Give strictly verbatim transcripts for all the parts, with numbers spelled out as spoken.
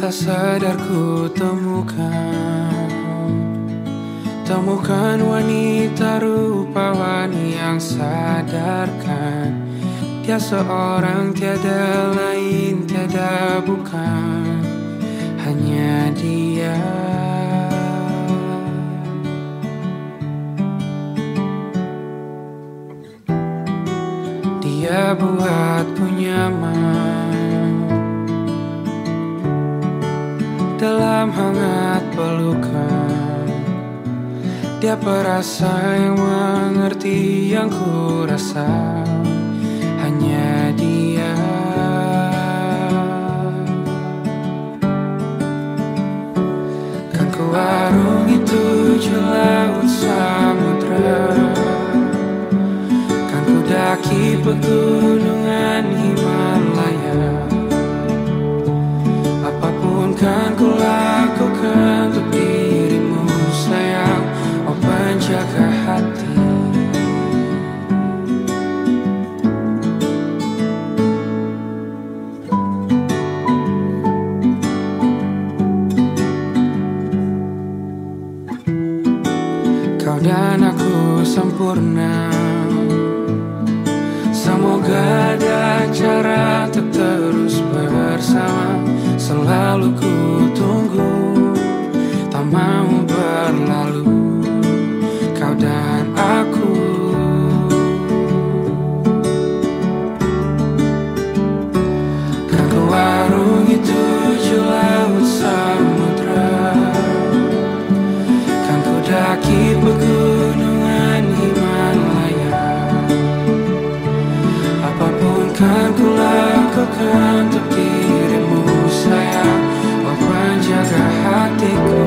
Rasa sadar ku temukan Temukan wanita rupawan yang sadarkan Dia seorang tiada lain, tiada bukan Hanya dia. Dia buatku nyaman dalam hangat pelukan. Dia perasa yang mengerti yang ku rasa. Hanya dia. Kan ku arungi tujuh laut samudra, kan ku daki pegunungan Himalaya. Apapun kan ku lakukan untuk dirimu sayang, oh penjaga hati. Kau dan aku sempurna, semoga ada cara untuk terus bersama. Selalu ku tunggu, tak mau berlalu, kau dan aku. Kan ku arungi tujuh laut samudra, kan ku daki pegunungan Himalaya. Apapun kan ku lakukan untuk dirimu sayang, oh penjaga hatiku.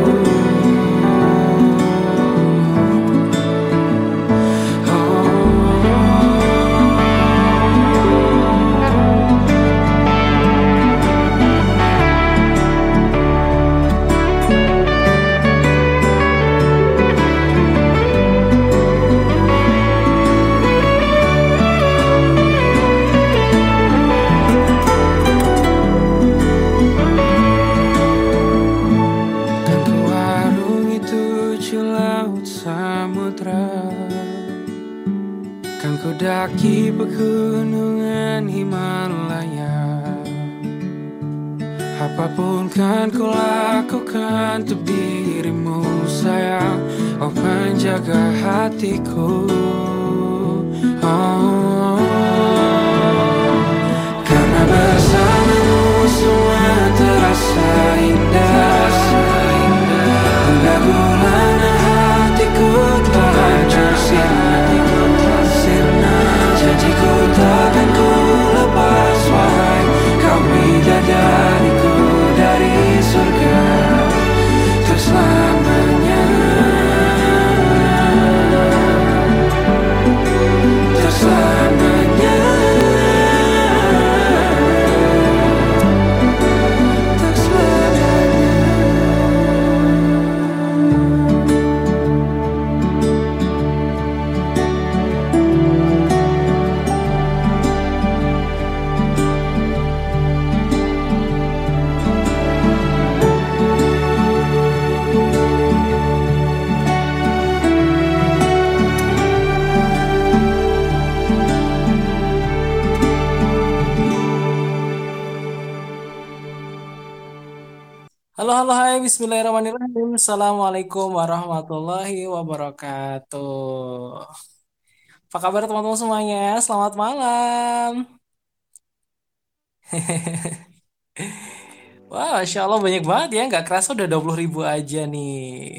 Kan ku daki pegunungan Himalaya. Apapun kan ku lakukan untuk dirimu sayang, oh penjaga hatiku. Oh, karena bersamamu semua terasa indah. Gundah-gulana hatiku telah hancur sirna. Janjiku takkan ku lepas, wahai kau bidadariku dari surga untuk selamanya. Untuk selamanya. Untuk selamanya. Halo, halo, hai, bismillahirrahmanirrahim. Assalamualaikum warahmatullahi wabarakatuh. Apa kabar teman-teman semuanya? Selamat malam. Wah, Masya Allah banyak banget ya. Nggak kerasa udah dua puluh ribu aja nih.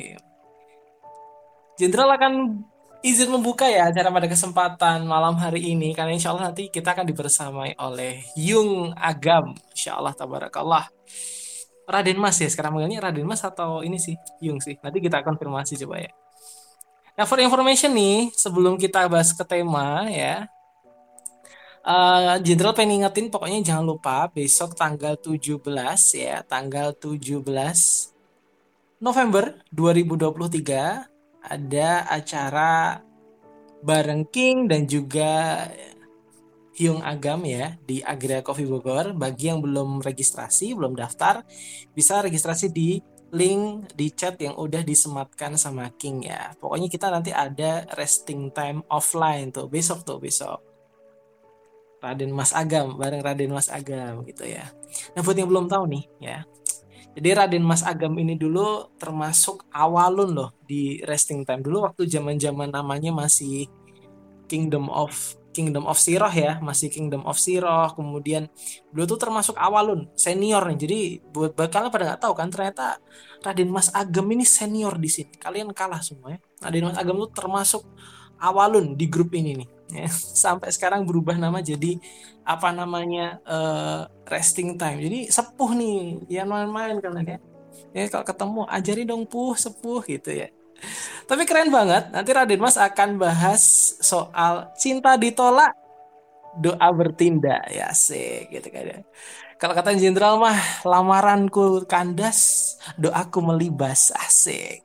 Jenderal akan izin membuka ya acara pada kesempatan malam hari ini. Karena insya Allah nanti kita akan dibersamai oleh Yung Agam. Insya Allah, tabarakallah. Raden Mas ya, sekarang manggilnya Raden Mas atau ini sih, Yung sih. Nanti kita konfirmasi coba ya. Nah, for information nih, sebelum kita bahas ke tema ya, eh, Jenderal pengen ingetin pokoknya jangan lupa besok tanggal tujuh belas ya, tanggal tujuh belas November dua ribu dua puluh tiga ada acara bareng King dan juga Hyung Agam ya di Agria Coffee Bogor. Bagi yang belum registrasi, belum daftar, bisa registrasi di link di chat yang udah disematkan sama King ya. Pokoknya kita nanti ada resting time offline tuh besok tuh besok. Raden Mas Agam bareng Raden Mas Agam gitu ya. Nah buat yang belum tahu nih ya. Jadi Raden Mas Agam ini dulu termasuk awalun loh di resting time dulu waktu zaman-zaman namanya masih Kingdom of Kingdom of Siroh ya, masih Kingdom of Siroh. Kemudian beliau tuh termasuk awalun senior nih. Jadi buat buat kalian pada nggak tahu kan ternyata Raden Mas Agam ini senior di sini. Kalian kalah semua ya. Raden Mas Agam tuh termasuk awalun di grup ini nih. Ya. Sampai sekarang berubah nama jadi apa namanya eh, resting time. Jadi sepuh nih, ya main-main kalian ya. Ya kalau ketemu ajari dong puh sepuh gitu ya. Tapi keren banget. Nanti Raden Mas akan bahas soal cinta ditolak, doa bertindak. Ya sih, gitu kan ya. Kalau kata jenderal mah, lamaranku kandas, doaku melibas. Asik.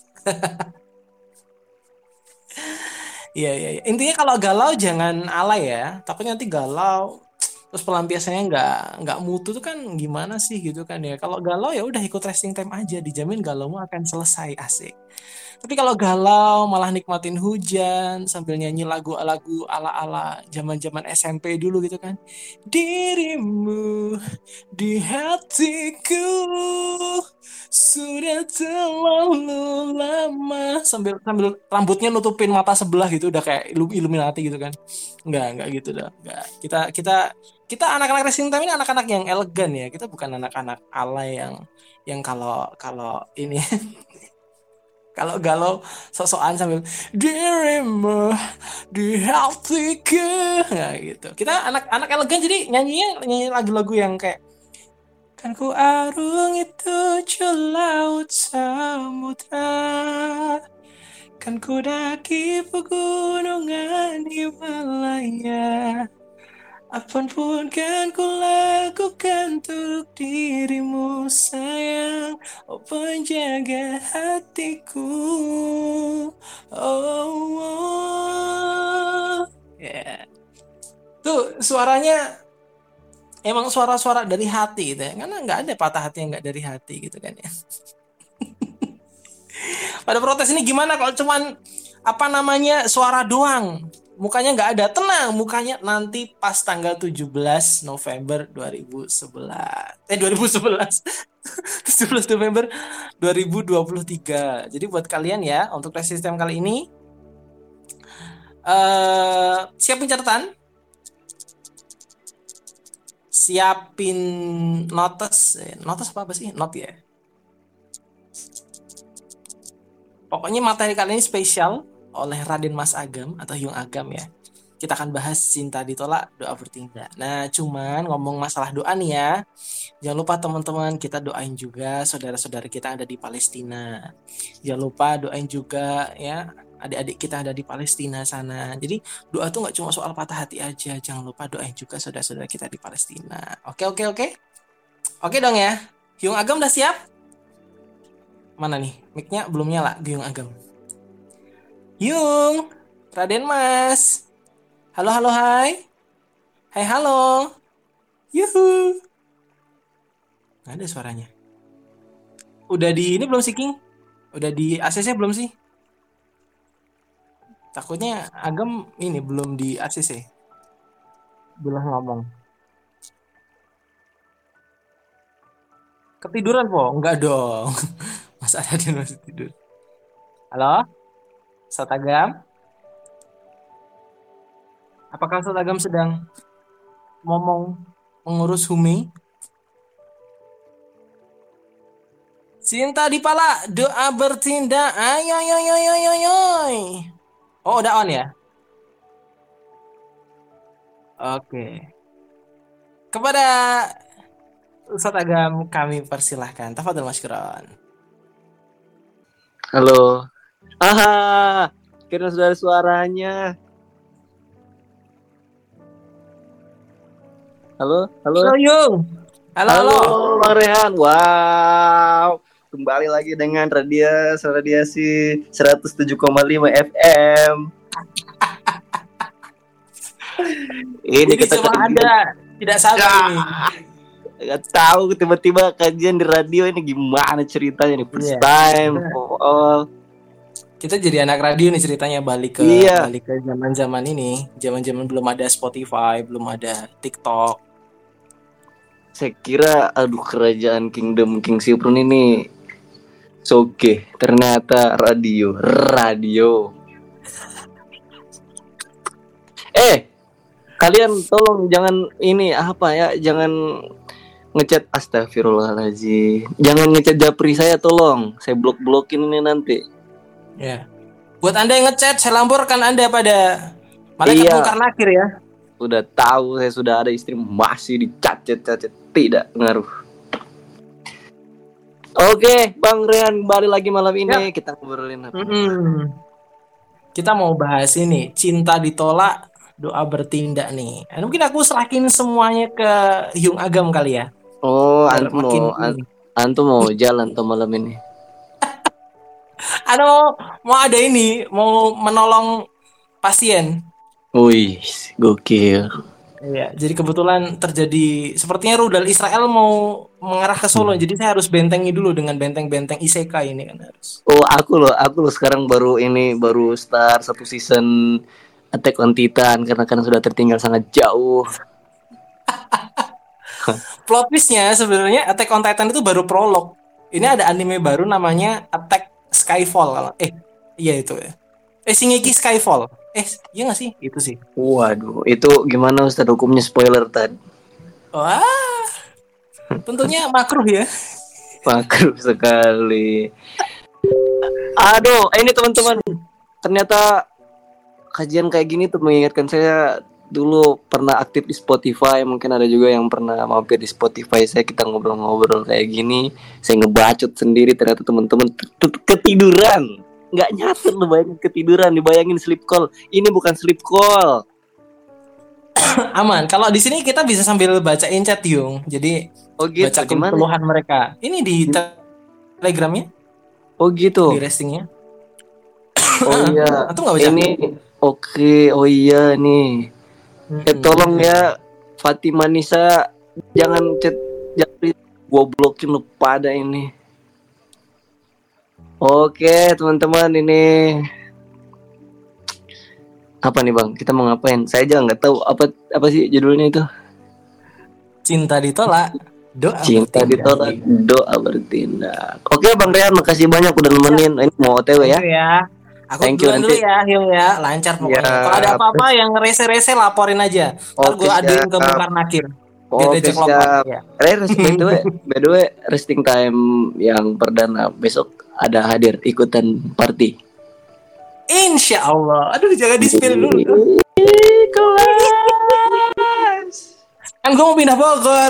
Iya, iya, iya. Intinya kalau galau jangan alay ya. Takutnya nanti galau terus pelampiasannya nggak nggak mutu tuh kan gimana sih gitu kan ya. Kalau galau ya udah ikut resting time aja, dijamin galaumu akan selesai asik. Tapi kalau galau malah nikmatin hujan sambil nyanyi lagu-lagu ala-ala zaman-zaman S M P dulu gitu kan. Dirimu di hatiku sudah terlalu lama sambil sambil rambutnya nutupin mata sebelah gitu udah kayak Illu- Illuminati gitu kan. Enggak, enggak gitu dah. Enggak. Kita kita kita anak-anak racing time ini anak-anak yang elegan ya. Kita bukan anak-anak alay yang yang kalau kalau ini kalau galau sok-sokan sambil dirimu di hatiku nah gitu. Kita anak-anak elegan jadi nyanyinya nyanyi lagu-lagu yang kayak kan ku arungi tujuh laut samudra kan ku daki pegunungan Himalaya apapun kan ku lakukan untuk dirimu sayang oh penjaga hatiku oh, oh. Ya tuh suaranya emang suara-suara dari hati gitu ya karena nggak ada patah hati yang nggak dari hati gitu kan ya. Pada protes ini gimana kalau cuman apa namanya suara doang mukanya nggak ada tenang mukanya nanti pas tanggal tujuh belas November dua ribu sebelas eh dua ribu sebelas tujuh belas November dua ribu dua puluh tiga. Jadi buat kalian ya untuk resistem kali ini eh siapin catatan, siapin notes, eh, notes apa apa sih? Note ya. Pokoknya materi kali ini spesial oleh Raden Mas Agam atau Hyung Agam ya. Kita akan bahas cinta ditolak, doa bertindak. Nah, cuman ngomong masalah doa nih ya. Jangan lupa teman-teman kita doain juga saudara-saudara kita yang ada di Palestina. Jangan lupa doain juga ya adik-adik kita ada di Palestina sana. Jadi doa tuh nggak cuma soal patah hati aja. Jangan lupa doain juga saudara-saudara kita di Palestina. Oke, oke, oke. Oke dong ya. Hyung Agam udah siap? Mana nih? Mic-nya belum nyala di Hyung Agam. Yung, Raden Mas. Halo, halo, hai. Hai, halo. Yuhu. Nggak ada suaranya. Udah di ini belum sih, King? Udah di A C C belum sih? Takutnya Agam ini belum di A C C. Belum ngomong. Ketiduran, po? Enggak dong. Masa Raden masih tidur? Halo, Satagam? Apakah Satagam sedang ngomong mengurus Humi? Cinta di pala, doa bertindak. Ayo, ayo, ayo, ayo, ayo, ayo. Oh, udah on ya? Oke. Kepada Ustadz Agam kami persilahkan. Tafadhol Mashkuran. Halo. Ah, kira sudah ada suaranya. Halo, halo. Halo Yung. Halo, halo. Halo, Bang Rehan. Wow. Kembali lagi dengan radiasi radiasi seratus tujuh koma lima F M. Ini Ini kita cuma kajian. ada tidak sabar ini. Gak tahu tiba-tiba kajian di radio ini gimana ceritanya nih first Iya. time. Oh, Kita jadi anak radio nih ceritanya balik ke Iya. balik ke zaman-zaman ini, zaman-zaman belum ada Spotify, belum ada TikTok. saya kira aduh kerajaan Kingdom King Siprun ini soge, ternyata radio, radio. Eh, kalian tolong jangan ini apa ya, jangan ngechat astagfirullahaladzim. Jangan ngechat Japri saya tolong. Saya blok-blokin ini nanti. Ya. Buat Anda yang ngechat, saya laporkan Anda pada malaikat Iya. mungkar nakir ya. Udah tahu saya sudah ada istri masih dicacet-cacet, tidak ngaruh. Oke, Bang Rehan kembali lagi malam ini kita ngobrolin apa? Mm-mm. Kita mau bahas ini, cinta ditolak, doa bertindak nih. Eh, mungkin aku serahin semuanya ke Hyung Agam kali ya. Oh, Biar antum makin mau an- ini. antum mau jalan tuh malam ini. Ano, mau ada ini, mau menolong pasien. Wih, gokil. Iya, jadi kebetulan terjadi sepertinya rudal Israel mau mengarah ke Solo, jadi saya harus bentengi dulu dengan benteng-benteng isekai ini kan harus. Oh, aku loh, aku loh sekarang baru ini baru start satu season Attack on Titan karena kan sudah tertinggal sangat jauh. Plot twistnya sebenarnya Attack on Titan itu baru prolog. Ini ada anime baru namanya Attack Skyfall. kalau- Eh, iya itu ya. Eh, Shingeki Skyfall. Eh, iya nggak sih? Itu sih. Waduh, itu gimana Ustaz hukumnya spoiler tadi? Wah, tentunya makruh ya. Makruh sekali. Aduh, eh, ini teman-teman. Ternyata kajian kayak gini tuh mengingatkan saya dulu pernah aktif di Spotify. Mungkin ada juga yang pernah mampir di Spotify saya, kita ngobrol-ngobrol kayak gini. Saya ngebacot sendiri, ternyata teman-teman t- t- ketiduran. Nggak nyata lu, bayangin ketiduran, dibayangin sleep call. Ini bukan sleep call. Aman. Kalau di sini kita bisa sambil bacain chat Yung. Jadi Oh gitu, baca gimana? keluhan mereka. Ini di te- Telegramnya, Oh gitu. di restingnya. Oh iya. Atau nggak baca? Ini oke, oh iya nih. Eh tolong ya Fatima Nisa, jangan chat Japri, gua blokin lu pada ini. Oke teman-teman, ini apa nih Bang? Kita mau ngapain? Saya aja nggak tahu apa apa sih judulnya itu. Cinta ditolak, doa Cinta bertindak. ditolak, doa bertindak. Oke Bang Rehan, makasih banyak udah nemenin. Ini mau O T W ya. Oke ya. Aku Thank you, duluan nanti. dulu ya, Hyung ya. Lancar pokoknya. Ya, Kalau ada apa-apa yang rese-rese laporin aja. Ntar Oke, gue aduin ke siap. Mungkar Nakir. Biar Oke dia cek lompat. siap. Ya. Eh, rest- by the way, by the way, resting time yang perdana besok ada hadir ikutan party. Insya Allah. Aduh, jangan di-spill dulu. Kelas. Kan gue mau pindah Bogor.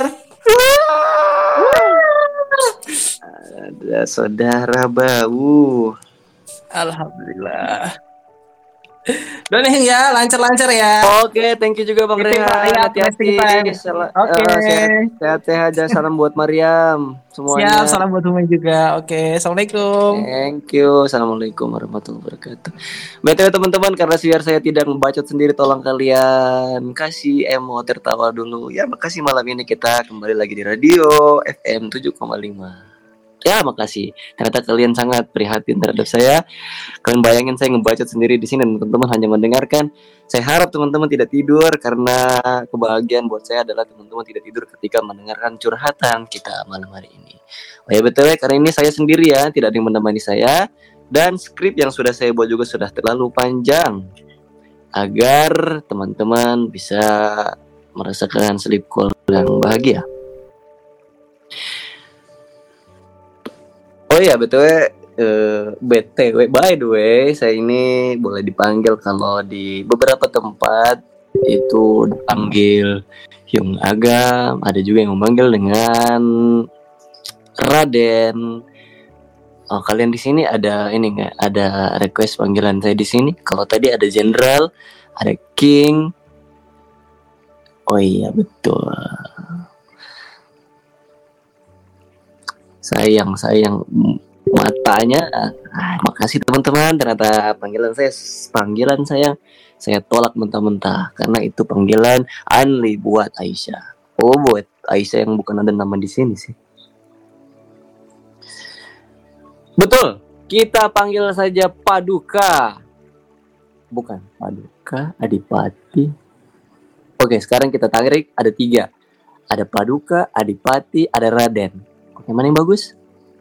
Ada saudara bau. Alhamdulillah. Udah nih ya, lancar-lancar ya. Oke, thank you juga Bang Itu, Pak. Rehan. Iya, Hati-hati. resting time. Sel- Oke. eh, sehat, sehat-sehat aja. Salam buat Mariam semuanya. Siap, salam buat Umi juga. Oke, Assalamualaikum. Thank you. Assalamualaikum warahmatullahi wabarakatuh. B T W teman-teman, karena biar saya tidak ngebacot sendiri, tolong kalian kasih emo tertawa dulu. Ya, makasih malam ini kita kembali lagi di radio F M tujuh koma lima. Ya, makasih. Ternyata kalian sangat prihatin terhadap saya. Kalian bayangin saya ngebacot sendiri di sini dan teman-teman hanya mendengarkan. Saya harap teman-teman tidak tidur karena kebahagiaan buat saya adalah teman-teman tidak tidur ketika mendengarkan curhatan kita malam hari ini. Oh ya B T W, karena ini saya sendiri ya, tidak ada yang menemani saya. Dan skrip yang sudah saya buat juga sudah terlalu panjang. Agar teman-teman bisa merasakan sleep call yang bahagia. Oh iya B T W, eh, B T W by the way, saya ini boleh dipanggil kalau di beberapa tempat itu dipanggil Hyung Agam, ada juga yang memanggil dengan Raden. Oh, kalian di sini ada ini nggak? Ada request panggilan saya di sini? Kalau tadi ada Jenderal, ada King. Oh iya betul. Sayang, sayang matanya. Ah, makasih teman-teman. Ternyata panggilan saya, panggilan saya saya tolak mentah-mentah karena itu panggilan Anli buat Aisyah. Oh, buat Aisyah yang bukan ada nama di sini sih. Betul, kita panggil saja Paduka. Bukan Paduka, Adipati. Oke, sekarang kita tarik ada tiga. Ada Paduka, Adipati, ada Raden. Oke, mana yang bagus?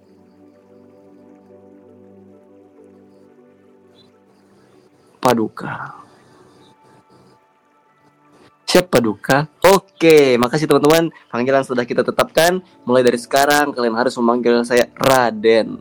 Paduka. Siap Paduka. Oke, makasih teman-teman. Panggilan sudah kita tetapkan. Mulai dari sekarang kalian harus memanggil saya Raden.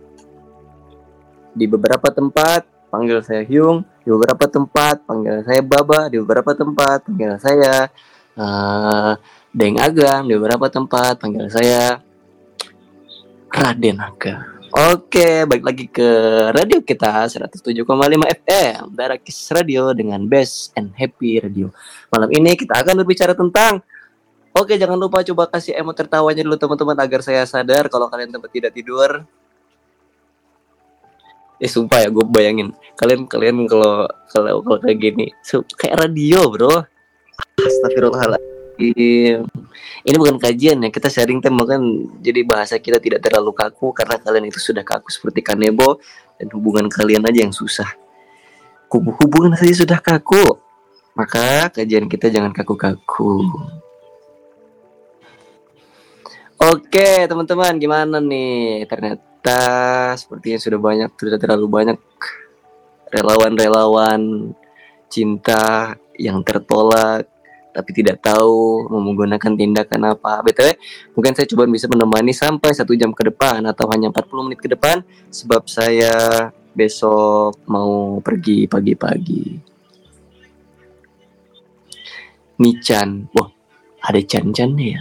Di beberapa tempat panggil saya Hyung, di beberapa tempat panggil saya Baba, di beberapa tempat panggil saya uh, Deng Agam, di beberapa tempat panggil saya Raden Aga. Oke, balik lagi ke radio kita seratus tujuh koma lima F M Darakis Radio dengan Best and Happy Radio. Malam ini kita akan berbicara tentang, oke, jangan lupa coba kasih emot tertawanya dulu teman-teman agar saya sadar kalau kalian tempat tidak tidur. Eh sumpah ya, gue bayangin kalian kalian kalau kalau kalau kayak gini, so, kayak radio bro. Astagfirullahaladzim. Ini bukan kajian ya, kita sharing tema kan, jadi bahasa kita tidak terlalu kaku karena kalian itu sudah kaku seperti kanebo dan hubungan kalian aja yang susah. Hubungan saja sudah kaku, maka kajian kita jangan kaku-kaku. Oke teman-teman, gimana nih? Ternyata sepertinya sudah banyak, sudah terlalu banyak relawan-relawan cinta yang tertolak tapi tidak tahu mau menggunakan tindakan apa. B T W, mungkin saya coba bisa menemani sampai satu jam ke depan atau hanya empat puluh menit ke depan, sebab saya besok mau pergi pagi-pagi. Michan, wah ada Chan-Chan ya.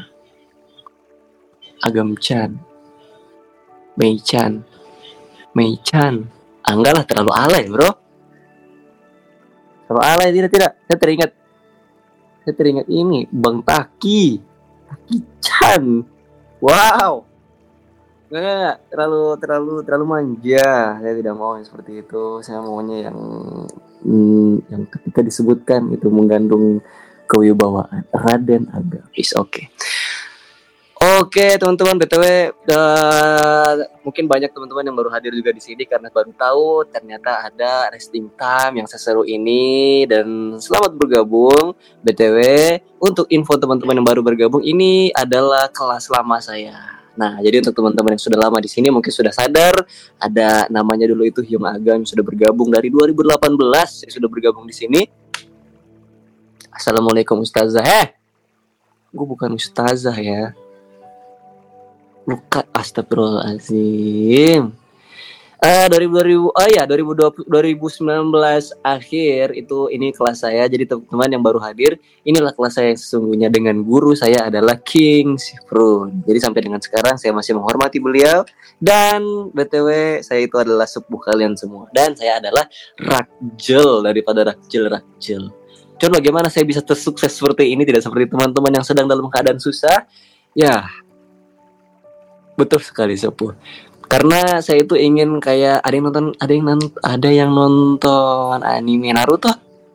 Agam Chan, Mei Chan, Mei Chan. Ah, enggak lah, terlalu alay bro. Terlalu alay, tidak tidak. Saya teringat Saya teringat ini, Bang Taki, Taki Chan. Wow, nggak, nggak, nggak, terlalu terlalu terlalu manja. Saya tidak mau yang seperti itu. Saya maunya yang hmm, yang ketika disebutkan itu mengandung kewibawaan. Raden Aga. Is oke. Okay. Oke teman-teman, B T W uh, mungkin banyak teman-teman yang baru hadir juga di sini karena baru tahu ternyata ada resting time yang seseru ini, dan selamat bergabung. B T W untuk info teman-teman yang baru bergabung, ini adalah kelas lama saya. Nah, jadi untuk teman-teman yang sudah lama di sini mungkin sudah sadar ada namanya dulu itu Hyung Agam, sudah bergabung dari dua ribu delapan belas. Saya sudah bergabung di sini. Assalamualaikum Ustazah. Eh, gue bukan Ustazah ya. Bukan, astagfirullahaladzim. Uh, dua ribu, oh ya, dua ribu dua puluh, dua ribu sembilan belas akhir itu ini kelas saya. Jadi teman-teman yang baru hadir, inilah kelas saya sesungguhnya dengan guru saya adalah King Sifrun. Jadi sampai dengan sekarang saya masih menghormati beliau, dan B T W saya itu adalah sepuh kalian semua, dan saya adalah Rakjel daripada Rakjel-Rakjel. Coba bagaimana saya bisa tersukses seperti ini, tidak seperti teman-teman yang sedang dalam keadaan susah? Ya, betul sekali sepuh. Karena saya itu ingin kayak ada yang nonton, ada yang nonton, ada yang nonton anime Naruto.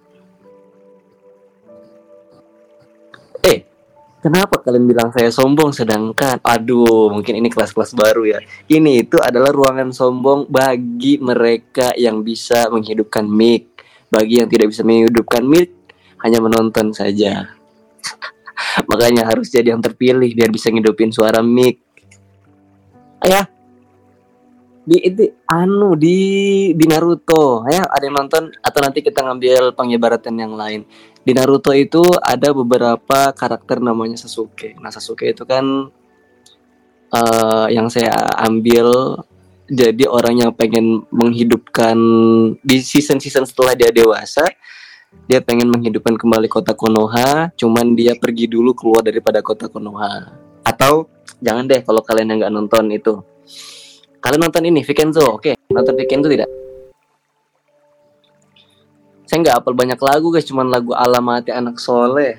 Eh, kenapa kalian bilang saya sombong sedangkan, aduh, mungkin ini kelas-kelas baru ya. Ini itu adalah ruangan sombong bagi mereka yang bisa menghidupkan mic. Bagi yang tidak bisa menghidupkan mic, hanya menonton saja. Makanya harus jadi yang terpilih biar bisa ngidupin suara mic. Ya, di itu anu di di Naruto ya, ada yang nonton atau nanti kita ngambil pengibaratan yang lain. Di Naruto itu ada beberapa karakter namanya Sasuke. Nah, Sasuke itu kan uh, yang saya ambil jadi orang yang pengen menghidupkan di season-season setelah dia dewasa. Dia pengen menghidupkan kembali kota Konoha, cuman dia pergi dulu keluar daripada kota Konoha. Atau jangan deh, kalau kalian yang nggak nonton itu, kalian nonton ini Vincenzo, oke? Okay. Nonton Vincenzo tidak? Saya nggak hafal banyak lagu guys, cuman lagu Alamati Anak Soleh.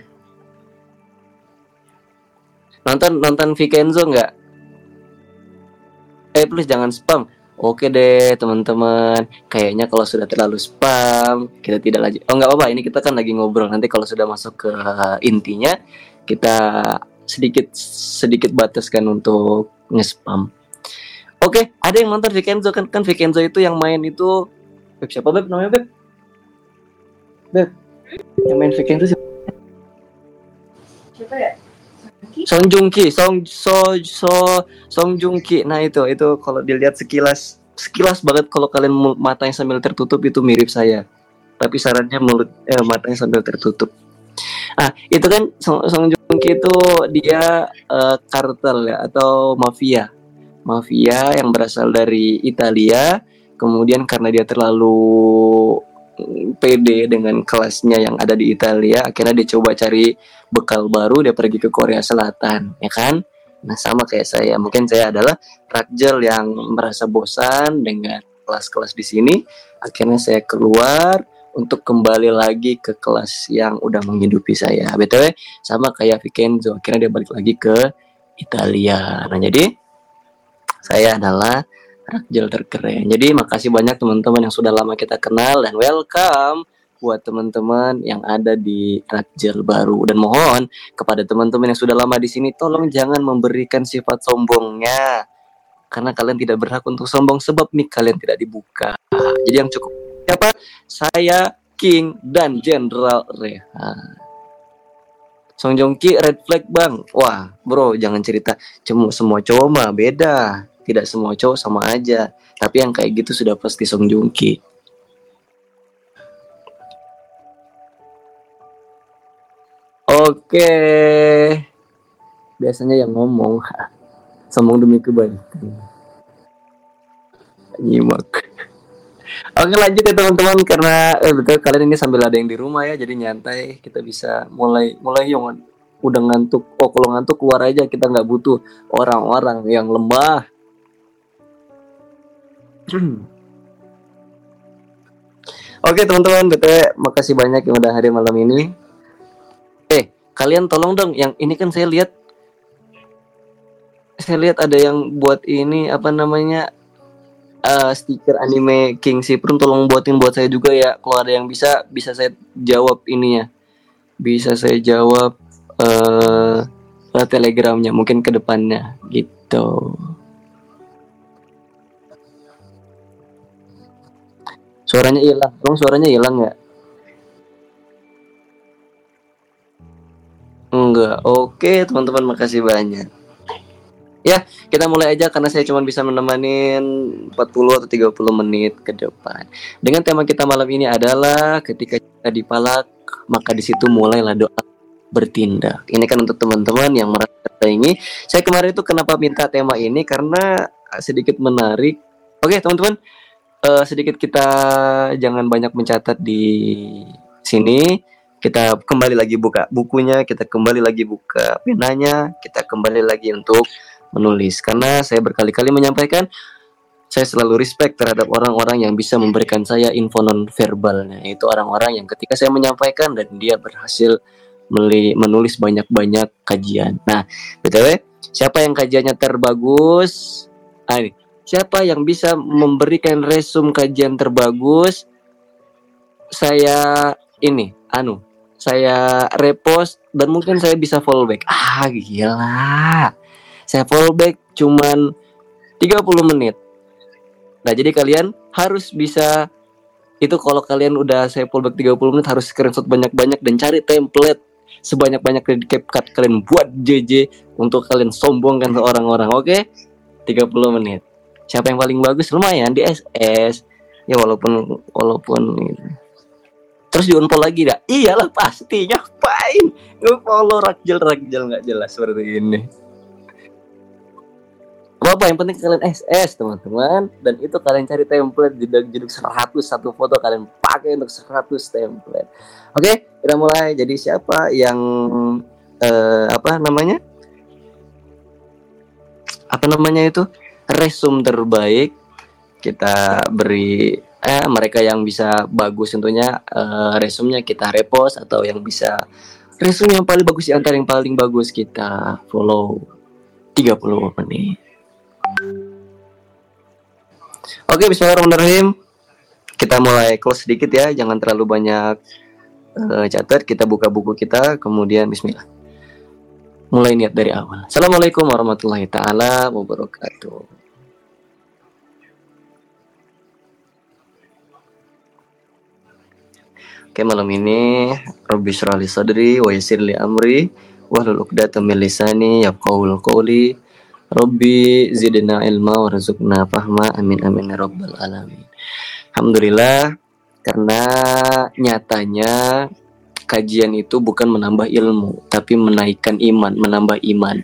Nonton nonton Vincenzo nggak? Eh please jangan spam. Oke deh teman-teman, kayaknya kalau sudah terlalu spam kita tidak lagi. Oh nggak apa-apa, ini kita kan lagi ngobrol. Nanti kalau sudah masuk ke intinya kita sedikit sedikit bataskan untuk nge-spam. Oke, ada yang nonton Vincenzo kan? Kan Vincenzo itu yang main itu Beb siapa Beb namanya Beb? Beb, yang main Vincenzo siapa? Siapa ya? Song Joong Ki, Song So So Song Joong Ki. Nah itu itu kalau dilihat sekilas sekilas banget kalau kalian mul- matanya sambil tertutup itu mirip saya. Tapi sarannya mulut eh, matanya sambil tertutup. Ah itu kan Song, Song Joong Ki itu dia eh, kartel ya atau mafia, mafia yang berasal dari Italia. Kemudian karena dia terlalu mm, pede dengan kelasnya yang ada di Italia, akhirnya dia coba cari bekal baru, dia pergi ke Korea Selatan, ya kan? Nah, sama kayak saya. Mungkin saya adalah Rajal yang merasa bosan dengan kelas-kelas di sini. Akhirnya saya keluar untuk kembali lagi ke kelas yang udah menghidupi saya. B T W, sama kayak Vincenzo. Akhirnya dia balik lagi ke Italia. Nah, jadi saya adalah Rajal terkeren. Jadi makasih banyak teman-teman yang sudah lama kita kenal dan welcome buat teman-teman yang ada di Rajal baru, dan mohon kepada teman-teman yang sudah lama di sini tolong jangan memberikan sifat sombongnya karena kalian tidak berhak untuk sombong sebab mic kalian tidak dibuka. Jadi yang cukup siapa? Saya, King dan Jenderal Rehan. Song Joong Ki red flag bang. Wah bro jangan cerita cuma semua cowok mah beda, tidak semua cowok sama aja, tapi yang kayak gitu sudah pasti Song Joong Ki. Oke, biasanya yang ngomong sombong demi kebaikan. Nyimak. Oke lanjut ya teman-teman, karena eh, betul kalian ini sambil ada yang di rumah ya, jadi nyantai kita bisa mulai mulai yang udah ngantuk. Oh kalau ngantuk keluar aja, kita nggak butuh orang-orang yang lemah. Oke teman-teman, betul makasih banyak yang udah hadir malam ini. Eh, kalian tolong dong, yang ini kan saya lihat saya lihat ada yang buat ini apa namanya uh, stiker anime King Siprum, tolong buatin buat saya juga ya. Kalau ada yang bisa bisa saya jawab ini ya. Bisa saya jawab uh, lewat telegramnya mungkin ke depannya gitu. Suaranya hilang, tolong suaranya hilang nggak? Enggak, oke teman-teman makasih banyak. Ya, kita mulai aja karena saya cuma bisa menemani empat puluh atau tiga puluh menit ke depan. Dengan tema kita malam ini adalah ketika kita dipalak, maka di situ mulailah doa bertindak. Ini kan untuk teman-teman yang merasa tersaingi. Saya kemarin itu kenapa minta tema ini karena sedikit menarik. Oke, teman-teman, uh, sedikit kita jangan banyak mencatat di sini. Kita kembali lagi buka bukunya, kita kembali lagi buka penanya, kita kembali lagi untuk menulis. Karena saya berkali-kali menyampaikan, saya selalu respect terhadap orang-orang yang bisa memberikan saya info non-verbalnya. Itu orang-orang yang ketika saya menyampaikan dan dia berhasil meli- menulis banyak-banyak kajian. Nah, B T W, siapa yang kajiannya terbagus? Ah, ini. Siapa yang bisa memberikan resume kajian terbagus? Saya ini, anu saya repost dan mungkin saya bisa fallback. Ah gila, saya fallback cuman tiga puluh menit. Nah jadi kalian harus bisa itu, kalau kalian udah saya fallback tiga puluh menit harus screenshot banyak-banyak dan cari template sebanyak-banyak di CapCut kalian buat J J untuk kalian sombongkan ke orang-orang. Oke, tiga puluh menit. Siapa yang paling bagus lumayan di S S ya, walaupun walaupun gitu. Terus di unfollow lagi dah? Iyalah pasti, ngapain nge-follow Rajal Rajal nggak jelas seperti ini. Apa yang penting kalian S S teman-teman, dan itu kalian cari template jeduk-jeduk seratus satu foto kalian pakai untuk seratus template. Oke, kita mulai. Jadi siapa yang eh, apa namanya? Apa namanya itu? Resume terbaik kita beri. Eh, mereka yang bisa bagus tentunya uh, resume-nya kita repost, atau yang bisa resume yang paling bagus di antara yang paling bagus kita follow tiga puluh menit. Oke, bismillahirrahmanirrahim. Kita mulai close sedikit ya, jangan terlalu banyak uh, catat. Kita buka buku kita, kemudian bismillah. Mulai niat dari awal. Assalamualaikum warahmatullahi taala wabarakatuh. Oke, malam ini Rabbi shrah li sadri wa yassir li amri wahlul 'uqdatam min lisani yafqahul qawli. Rabbi zidna ilma warzuqna fahma. Amin amin ya rabbal alamin. Alhamdulillah, karena nyatanya kajian itu bukan menambah ilmu, tapi menaikkan iman, menambah iman.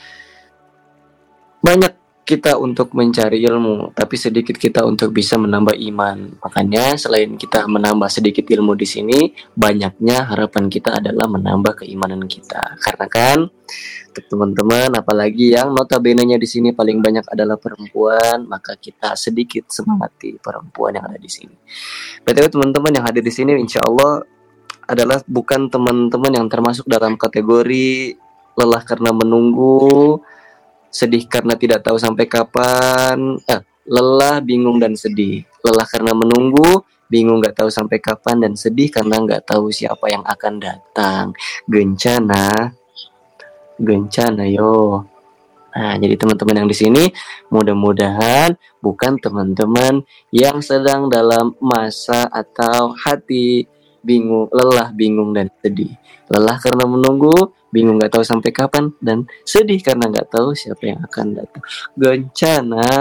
Banyak kita untuk mencari ilmu, tapi sedikit kita untuk bisa menambah iman. Makanya selain kita menambah sedikit ilmu di sini, banyaknya harapan kita adalah menambah keimanan kita. Karena kan untuk teman-teman, apalagi yang notabene-nya di sini paling banyak adalah perempuan, maka kita sedikit semangati perempuan yang ada di sini. B T W teman-teman yang hadir di sini, insya Allah adalah bukan teman-teman yang termasuk dalam kategori lelah karena menunggu, sedih karena tidak tahu sampai kapan, eh, lelah, bingung dan sedih. Lelah karena menunggu, bingung nggak tahu sampai kapan, dan sedih karena nggak tahu siapa yang akan datang. Gencana, gencana yo. Nah, jadi teman-teman yang di sini mudah-mudahan bukan teman-teman yang sedang dalam masa atau hati bingung, lelah, bingung dan sedih. Lelah karena menunggu, bingung nggak tahu sampai kapan, dan sedih karena nggak tahu siapa yang akan datang. Gencana.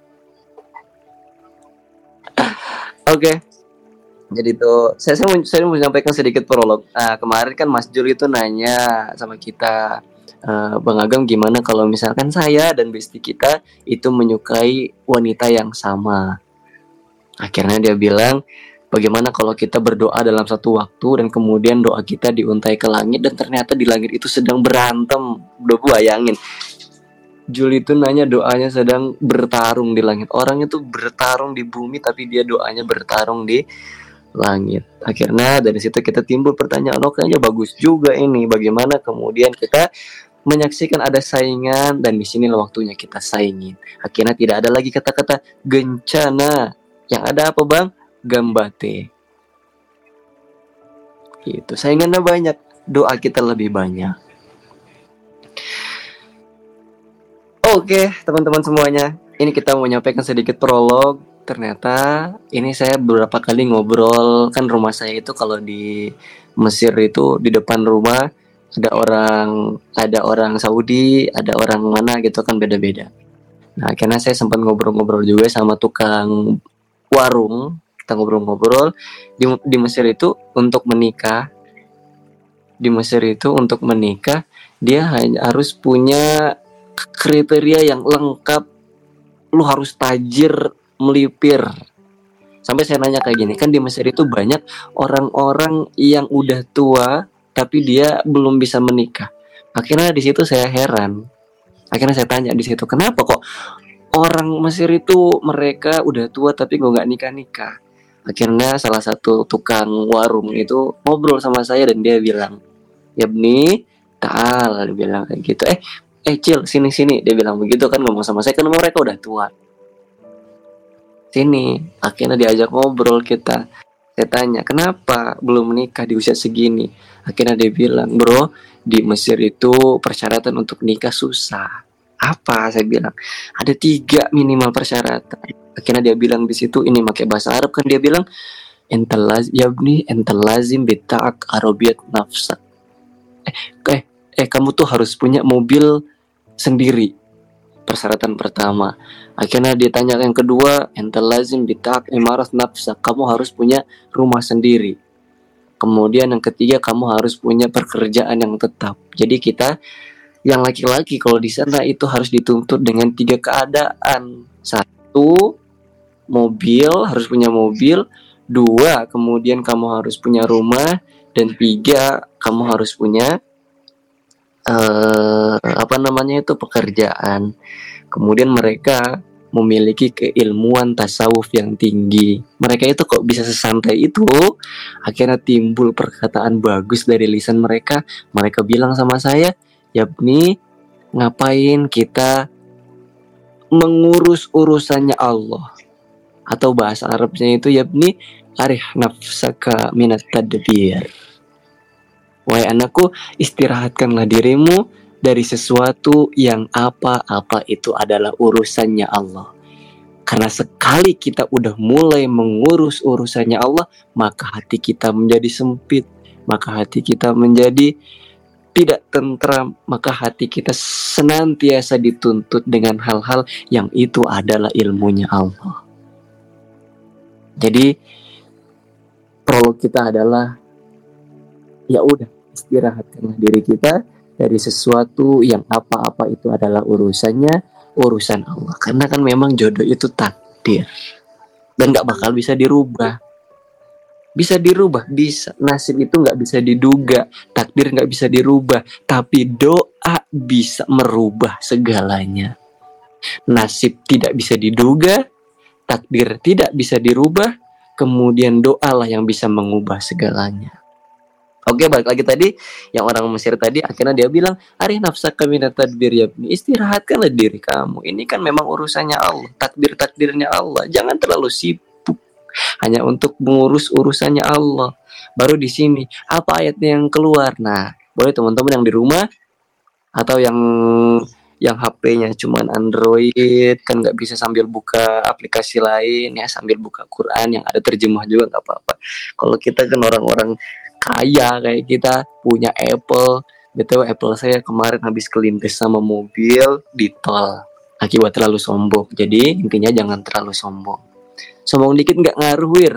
Oke. Okay. Jadi tuh saya saya mau, saya mau menyampaikan sedikit prolog. Nah, kemarin kan Mas Jul itu nanya sama kita, Uh, Bang Agam, gimana kalau misalkan saya dan bestie kita itu menyukai wanita yang sama. Akhirnya dia bilang, bagaimana kalau kita berdoa dalam satu waktu dan kemudian doa kita diuntai ke langit, dan ternyata di langit itu sedang berantem. Udah bayangin, Jul itu nanya doanya sedang bertarung di langit. Orangnya tuh bertarung di bumi, tapi dia doanya bertarung di langit. Akhirnya dari situ kita timbul pertanyaan, oh kayaknya bagus juga ini. Bagaimana kemudian kita menyaksikan ada saingan, dan di sini waktunya kita saingin. Akhirnya tidak ada lagi kata-kata gencana. Yang ada apa bang? Gambate. Gitu. Saingannya banyak, doa kita lebih banyak. Oke, teman-teman semuanya, ini kita mau menyampaikan sedikit prolog. Ternyata ini saya beberapa kali ngobrol, kan rumah saya itu kalau di Mesir itu di depan rumah ada orang ada orang Saudi, ada orang mana gitu kan, beda-beda. Nah, akhirnya saya sempat ngobrol-ngobrol juga sama tukang warung. Kita ngobrol-ngobrol di, di Mesir itu untuk menikah. Di Mesir itu untuk menikah dia hanya harus punya kriteria yang lengkap. Lu harus tajir melipir. Sampai saya nanya kayak gini, kan di Mesir itu banyak orang-orang yang udah tua tapi dia belum bisa menikah. Akhirnya di situ saya heran. Akhirnya saya tanya di situ, kenapa kok orang Mesir itu mereka udah tua tapi kok nggak nikah-nikah? Akhirnya salah satu tukang warung itu ngobrol sama saya dan dia bilang, ya Bni, ta'al, dia bilang kayak gitu. Eh, eh Cil, sini sini, dia bilang begitu kan, ngomong sama saya kan mereka udah tua. Sini, akhirnya diajak ngobrol kita. Saya tanya, kenapa belum menikah di usia segini? Akhirnya dia bilang, bro, di Mesir itu persyaratan untuk nikah susah. Apa? Saya bilang, ada tiga minimal persyaratan. Akhirnya dia bilang di situ, ini pakai bahasa Arab kan, dia bilang, entalaz yabni entalazim bita'ak arabiyat nafsa. Eh, eh, eh, kamu tuh harus punya mobil sendiri. Persyaratan pertama. Akhirnya dia tanya yang kedua, entalazim bita'ak imarat nafsa. Kamu harus punya rumah sendiri. Kemudian yang ketiga, kamu harus punya pekerjaan yang tetap. Jadi kita yang laki-laki kalau di sana itu harus dituntut dengan tiga keadaan. Satu, mobil, harus punya mobil. Dua, kemudian kamu harus punya rumah. Dan tiga, kamu harus punya uh, apa namanya itu pekerjaan. Kemudian mereka memiliki keilmuan tasawuf yang tinggi. Mereka itu kok bisa sesantai itu? Akhirnya timbul perkataan bagus dari lisan mereka. Mereka bilang sama saya, ya Bni, ngapain kita mengurus urusannya Allah? Atau bahasa Arabnya itu yabni arih nafsaka minat tadbir. Wahai anakku, istirahatkanlah dirimu dari sesuatu yang apa-apa itu adalah urusannya Allah. Karena sekali kita udah mulai mengurus urusannya Allah, maka hati kita menjadi sempit, maka hati kita menjadi tidak tentram, maka hati kita senantiasa dituntut dengan hal-hal yang itu adalah ilmunya Allah. Jadi prolog kita adalah ya udah, istirahatkanlah diri kita dari sesuatu yang apa-apa itu adalah urusannya urusan Allah. Karena kan memang jodoh itu takdir dan gak bakal bisa dirubah. Bisa dirubah, bisa. Nasib itu gak bisa diduga, takdir gak bisa dirubah, tapi doa bisa merubah segalanya. Nasib tidak bisa diduga, takdir tidak bisa dirubah, kemudian doalah yang bisa mengubah segalanya. Oke, balik lagi tadi yang orang Mesir tadi, akhirnya dia bilang, "Arih nafsaka minat tadbir yabni." Istirahatkanlah diri kamu. Ini kan memang urusannya Allah, takdir-takdirnya Allah. Jangan terlalu sibuk hanya untuk mengurus urusannya Allah. Baru di sini apa ayatnya yang keluar. Nah, boleh teman-teman yang di rumah atau yang yang H P-nya cuman Android, kan nggak bisa sambil buka aplikasi lain ya, sambil buka Quran yang ada terjemah juga nggak apa-apa. Kalau kita kan orang-orang kaya kayak kita punya Apple, betul Apple saya kemarin habis kelindes sama mobil di tol akibat terlalu sombong. Jadi intinya jangan terlalu sombong. Sombong dikit nggak ngaruh, wir.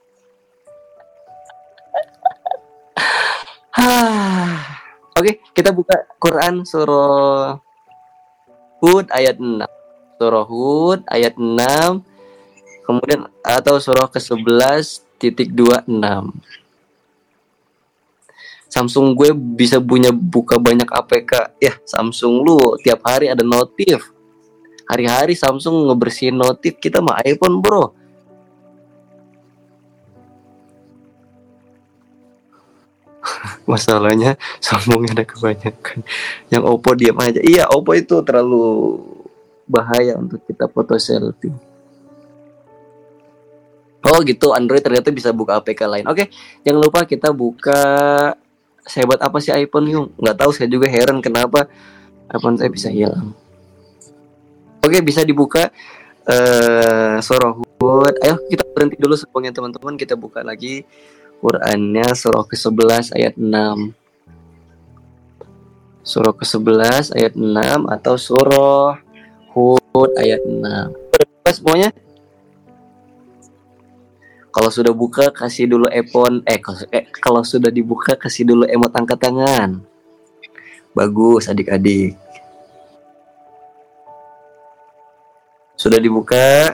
Oke, kita buka Quran surah Hud ayat enam. Surah Hud ayat enam. Kemudian atau surah ke sebelas titik dua enam. Samsung gue bisa punya buka banyak A P K. Ya, Samsung lu tiap hari ada notif. Hari-hari Samsung ngebersihin notif, kita mah iPhone, bro. Masalahnya Samsungnya ada kebanyakan. Yang Oppo diam aja. Iya, Oppo itu terlalu bahaya untuk kita foto selfie. Oh gitu, Android ternyata bisa buka A P K lain. Oke, jangan lupa kita buka. Sehebat apa sih iPhone, Yung? Nggak tahu, saya juga heran kenapa iPhone saya bisa hilang. Oke, bisa dibuka uh, surah Hud. Ayo kita berhenti dulu sebelumnya teman-teman. Kita buka lagi Qurannya surah ke sebelas ayat enam. Surah ke sebelas ayat enam atau surah Hud ayat enam. Berapa semuanya? Kalau sudah buka kasih dulu iPhone eh kalau, eh kalau sudah dibuka kasih dulu emot angkat tangan. Bagus adik-adik. Sudah dibuka?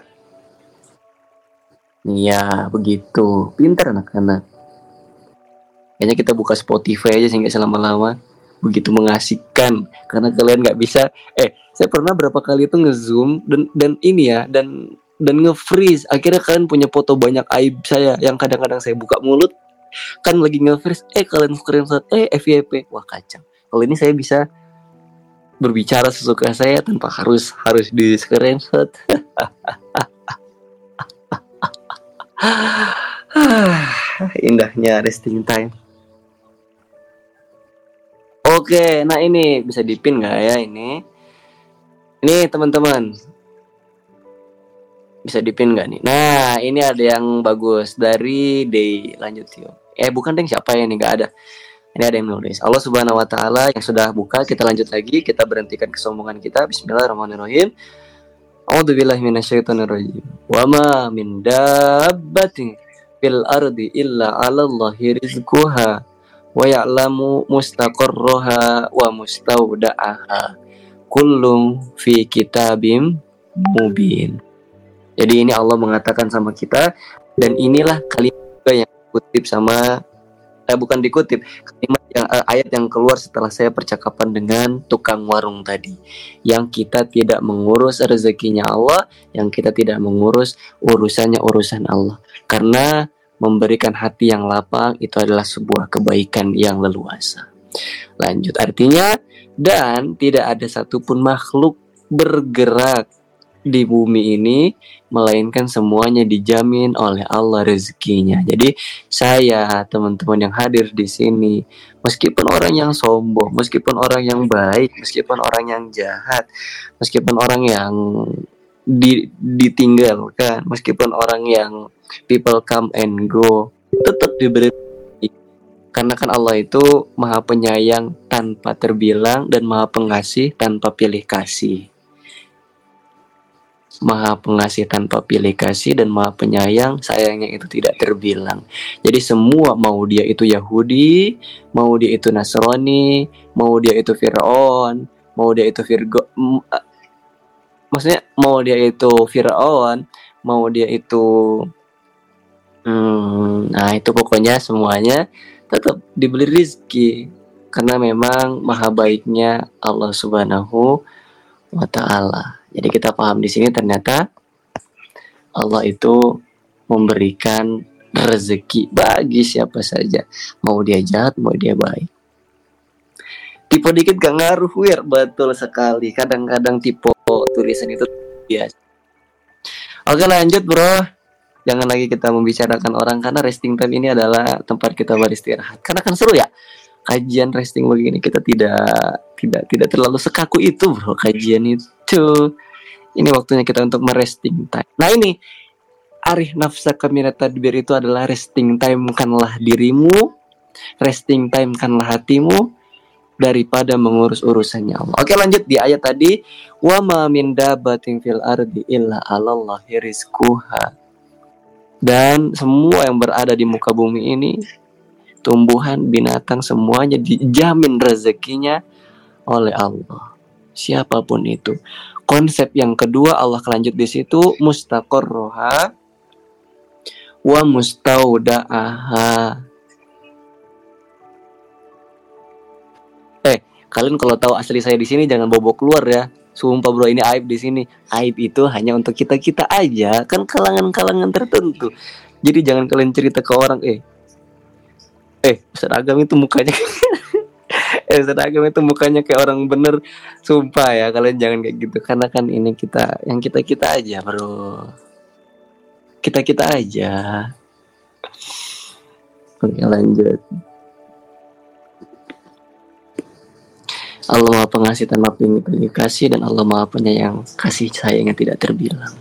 Iya, begitu. Pintar anak-anak. Kayaknya kita buka Spotify aja sehingga selama-lama. Begitu mengasihkan karena kalian nggak bisa. Eh, saya pernah berapa kali itu nge-zoom dan dan ini ya dan dan nge-freeze. Akhirnya kalian punya foto banyak aib saya yang kadang-kadang saya buka mulut kan lagi nge-freeze, eh kalian screenshot, eh F Y P. Wah, kacau. Kalau ini saya bisa berbicara sesuka saya tanpa harus harus di screenshot. Indahnya resting time. Oke, nah ini bisa dipin nggak ya ini? Ini teman-teman, bisa dipin nggak nih? Nah, ini ada yang bagus dari Day. Lanjut yuk. Eh bukan deng, siapa ya nih? Nggak ada. Ini ada yang nulis. Allah Subhanahu Wa Taala yang sudah buka. Kita lanjut lagi. Kita berhentikan kesombongan kita. Bismillahirrahmanirrahim. A'udzubillahi minasyaitonirrajim. Wa ma min dabbatin fil ardi illa 'alallahi rizquha wa ya'lamu mustaqarraha wa mustawda'aha. Kullun fi kitabim mubin. Jadi ini Allah mengatakan sama kita, dan inilah kalimat yang dikutip sama eh bukan dikutip, kalimat yang eh, ayat yang keluar setelah saya percakapan dengan tukang warung tadi, yang kita tidak mengurus rezekinya Allah, yang kita tidak mengurus urusannya urusan Allah, karena memberikan hati yang lapang itu adalah sebuah kebaikan yang leluasa. Lanjut, artinya dan tidak ada satupun makhluk bergerak di bumi ini, melainkan semuanya dijamin oleh Allah rezekinya. Jadi saya, teman-teman yang hadir di sini, meskipun orang yang sombong, meskipun orang yang baik, meskipun orang yang jahat, meskipun orang yang di, ditinggalkan, meskipun orang yang people come and go, tetap diberi, karena kan Allah itu maha penyayang tanpa terbilang dan maha pengasih tanpa pilih kasih. Maha pengasih tanpa pilih kasih dan maha penyayang, sayangnya itu tidak terbilang. Jadi semua, mau dia itu Yahudi, mau dia itu Nasrani, mau dia itu Fir'aun, mau dia itu Virgo, m- uh, maksudnya mau dia itu Fir'aun, mau dia itu hmm, nah itu pokoknya semuanya tetap diberi rizki, karena memang maha baiknya Allah Subhanahu wa ta'ala. Jadi kita paham di sini ternyata Allah itu memberikan rezeki bagi siapa saja, mau dia jahat, mau dia baik. Tipe dikit gak ngaruh, wir. Betul sekali. Kadang-kadang tipe tulisan itu biasa. Oke, lanjut bro. Jangan lagi kita membicarakan orang, karena resting time ini adalah tempat kita beristirahat. Karena kan seru ya kajian resting begini. Kita tidak tidak tidak terlalu sekaku itu bro kajian itu. Ini waktunya kita untuk meresting time. Nah ini, arih nafsaka minat tadbir itu adalah resting time kanlah dirimu, resting time kanlah hatimu daripada mengurus urusannya Allah. Oke, lanjut di ayat tadi, wa ma min dabbatin fil ardi illa 'alallahi rizquha. Dan semua yang berada di muka bumi ini, tumbuhan, binatang, semuanya dijamin rezekinya oleh Allah. Siapapun itu. Konsep yang kedua Allah lanjut di situ, mustaqarroha wa mustaudaaha. Eh, kalian kalau tahu asli saya di sini jangan bobo keluar ya. Sumpah bro, ini aib di sini. Aib itu hanya untuk kita-kita aja, kan kalangan-kalangan tertentu. Jadi jangan kalian cerita ke orang, eh Eh, Ustaz Agam itu mukanya Eh, Ustaz Agam itu mukanya kayak orang bener. Sumpah ya, kalian jangan kayak gitu. Karena kan ini kita, yang kita-kita aja bro. Kita-kita aja. Oke, lanjut. Allah maha pengasih tanpa pilih kasih, dan Allah maha penyayang, kasih sayangnya tidak terbilang.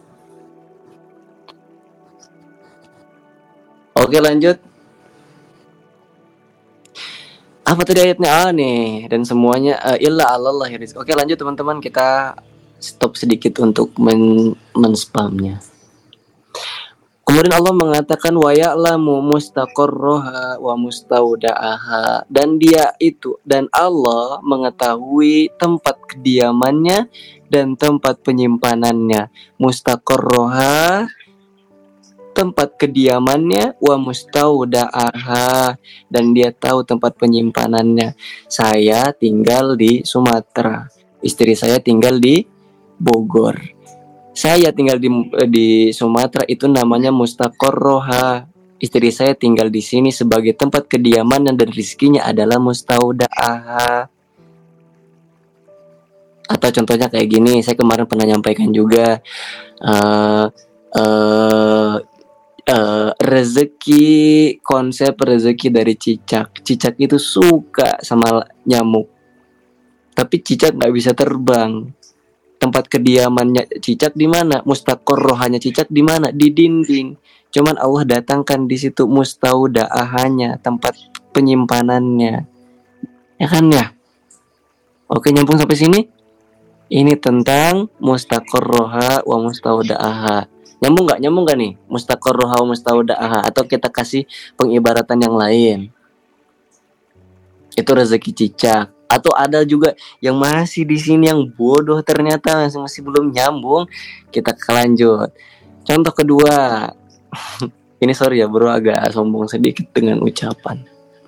Oke, lanjut. Apa tadi ayatnya? Ah nih, dan semuanya uh, illa 'alallahi rizq. Oke, lanjut teman-teman, kita stop sedikit untuk men men-spamnya. Kemudian Allah mengatakan wa ya'lamu mustaqarraha wa mustaudaaha, dan dia itu, dan Allah mengetahui tempat kediamannya dan tempat penyimpanannya. Mustaqarraha, tempat kediamannya, wa mustaudaaha, dan dia tahu tempat penyimpanannya. Saya tinggal di Sumatera, istri saya tinggal di Bogor. Saya tinggal di di Sumatera, itu namanya mustaqarroha. Istri saya tinggal di sini sebagai tempat kediaman, dan rizkinya adalah mustaudaaha. Atau contohnya kayak gini, saya kemarin pernah nyampaikan juga, uh, uh, uh, rezeki, konsep rezeki dari cicak. Cicak itu suka sama nyamuk, tapi cicak nggak bisa terbang. Tempat kediamannya cicak di mana? Mustaqarrohanya cicak di mana? Di dinding. Cuman Allah datangkan di situ mustaudaahanya, tempat penyimpanannya. Ya kan ya? Oke, nyambung sampai sini? Ini tentang mustaqarroha wa mustaudaaha. Nyambung nggak? Nyambung nggak nih? Mustaqarroha wa mustaudaaha, atau kita kasih pengibaratan yang lain? Itu rezeki cicak. Atau ada juga yang masih di sini yang bodoh ternyata, masih, masih belum nyambung. Kita lanjut. Contoh kedua. Ini sorry ya bro, agak sombong sedikit dengan ucapan.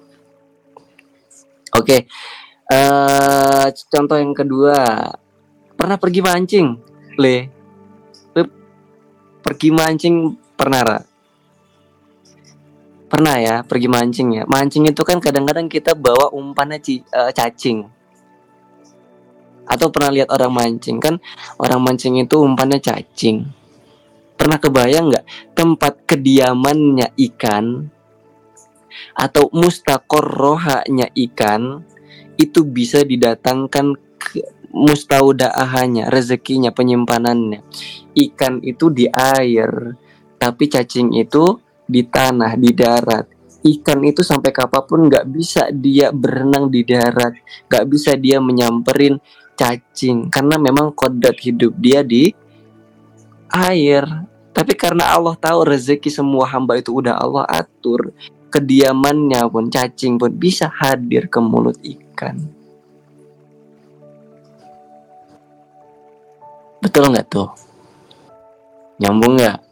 Oke. Uh, contoh yang kedua. Pernah pergi mancing? Le. Le pergi mancing pernah Ra? Pernah ya, pergi mancing ya. Mancing itu kan kadang-kadang kita bawa umpannya ci, uh, cacing. Atau pernah lihat orang mancing kan? Orang mancing itu umpannya cacing. Pernah kebayang nggak tempat kediamannya ikan atau mustaqarrohanya ikan itu bisa didatangkan ke mustaudaahnya, rezekinya, penyimpanannya. Ikan itu di air, tapi cacing itu di tanah, di darat. Ikan itu sampai kapanpun nggak bisa dia berenang di darat, nggak bisa dia menyamperin cacing karena memang kodrat hidup dia di air. Tapi karena Allah tahu rezeki semua hamba itu udah Allah atur, kediamannya pun cacing pun bisa hadir ke mulut ikan. Betul nggak tuh? Nyambung nggak?